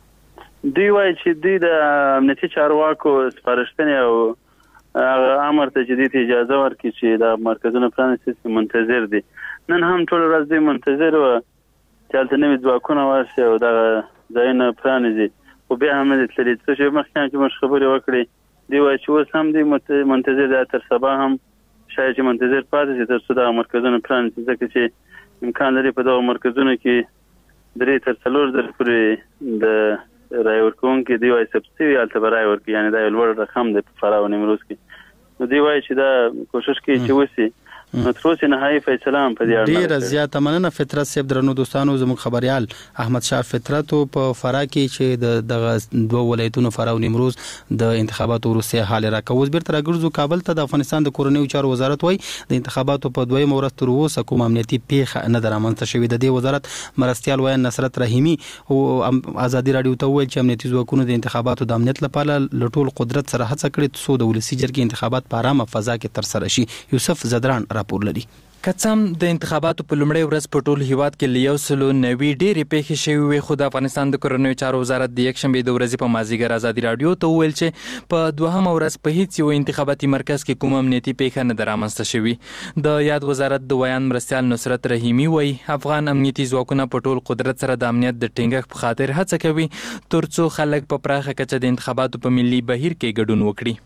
دوی وایي چې دوی د امنیتي چارواکو سپارښتنې او هغه امر ته چې دوی ته اجازه ورکړي چې د مرکزونه پرانیستل منتظر دي. نن هم ټوله ورځ دوی منتظر وه چې هلته نوي ځواکونه ورشي او دغه ځایونه پرانیزي، خو بیا هم نه دي تللي. څه شی مخکې چې موږ خبرې وکړې، دوی وایي چې اوس هم دوی منتظر دي، تر سبا هم شاید چې منتظر پاتې شي تر څو دغه مرکزونه پرانیزي، ځکه چې امکان لري په دغه مرکزونو کې درې تر څلور زره پورې د رایې ورکوونکي دوی وایي ثبت شوي هلته به رایې ورکړي، یعنې دا یو لوړ رقم دی په فراه او نیمروز کې. نو دوی وایي چې دا کوشش کوي چې وشي، نو تر اوسه نهایي فیصله هم په دې اړه ډېره زیاته مننه. فطرت صاحب درنو دوستانو، زموږ خبریال احمد شاه فطرت په فراه کې چې د دغه دوه ولایتونو فراه او نیمروز د انتخاباتو وروستی حال راکوي. اوس بیرته راګرځو کابل ته. د افغانستان د کورنیو چارو وزارت وایي د انتخاباتو په دویمه ورځ تر اوسه کوم امنیتي پیښه نه ده رامنځته شوې. د دې وزارت مرستیال وایي نصرت رحیمي او ازادي راډیو ته وویل چې امنیتي ځواکونو د انتخاباتو د امنیت لپاره له ټول قدرت سره هڅه کړې څو د ولسي جرګې انتخابات په ارامه فضا کې ترسره شي. یوسف زدران راپور لري. که څه هم د انتخاباتو په لومړۍ ورځ په ټول هیواد کې له یو سلو نوي ډېرې پیښې شوې وې، خو د افغانستان د کورنیو چارو وزارت د یکشنبې د ورځې په مازدیګر ازادي راډیو ته وویل چې په دوهمه ورځ په هیڅ یو انتخاباتي مرکز کې کوم امنیتي پیښه نه ده رامنځته شوې. د یاد وزارت د ویان مرستیال نصرت رحیمي وایي افغان امنیتي ځواکونه په ټول قدرت سره د امنیت د ټینګښت په خاطر هڅه کوي تر څو خلک په پراخه کچه د انتخاباتو په ملي بهیر کې ګډون وکړي.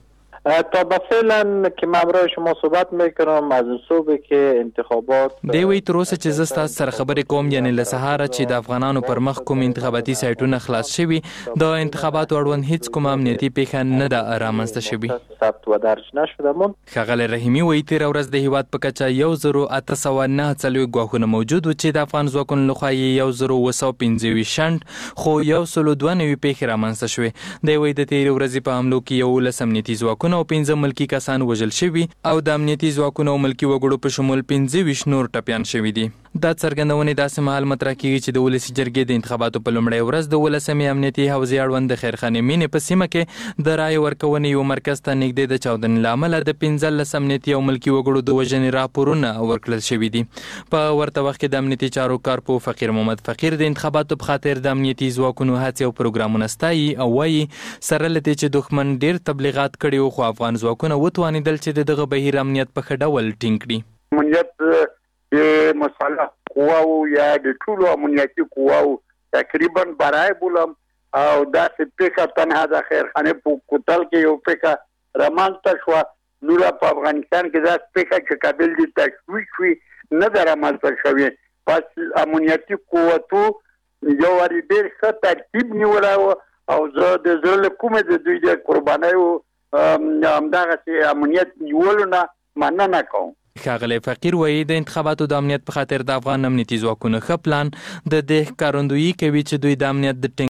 تا فعلا که من برای شما صحبت میکنم از صبح که انتخابات دی وی تر اوسه چې زستا سره خبرې کوم یعنی له سهار چې د افغانانو پر مخ کوم انتخاباتي سایټونه خلاص شوي د انتخاباتو اړوند هیڅ کوم امنیتي پیښه نه ده رامنځته شوي. ثبت و درج نشدهمون. ښاغلی رحیمي وایي تېره ورځ د هیواد په کچه یو زرو اته سوه نهه څلوېښت ګواښونه موجود و چې د افغان ځواکونو لخوا یې یو زرو اوه سوه پنځه ویشت شنډ خو یو سلو دوه نوي پیښې رامنځته شوې. دی وایي د تېرې ورځې په حملو کې یولس امنیتي ځواکونه او پنځه ملکي کسان وژل شوي او د امنیتي ځواکونو او ملکي وګړو په شمول پنځه ویشت نور ټپیان شوي دي. دا څرګندونې داسې مهال مطرح کیږي چې د ولسي جرګې د انتخاباتو په لومړۍ ورځ د ولسمې امنیتي حوزې اړوند د خیرخانې مینې په سیمه کې د رایې ورکونې یو مرکز ته نږدې د چاودنې له امله د پنځلس امنیتي او ملکي وګړو د وژنې راپورونه ورکړل شوي دي. په ورته وخت کې د امنیتي چارو کارپو فقیر محمد فقیر د انتخاباتو په خاطر د امنیتي ځواکونو هڅې او پروګرامونه ستایي او وایي سره له دې چې دښمن ډېر تبلیغات کړي وو خو افغان ځواکونه وتوانېدل چې د دغه بهیر امنیت په ښه ډول ټینګ کړي. امنیت د مسلح قواو یا د ټولو امنیتي قواو تقریبا برای بولم او داسې پیښه تنها د خیرخانې په کوتل کې یو پیښه رامنځته شوه. نوره په افغانستان کې داسې پیښه چې قابل د تشویش وي نه ده رامنځته شوې. پس امنیتي قوتو یو وارې ډېر ښه ترتیب نیولی و او زه د زړه له کومې د دوی د قربانیو همدغسې امنیت نیولو نه مننه کوم. ښاغلی فقیر وایي د انتخاباتو د امنیت په خاطر د افغان امنیتي ځواکونو ښه پلان د دې ښکارندویي کوي چې دوی د امنیت د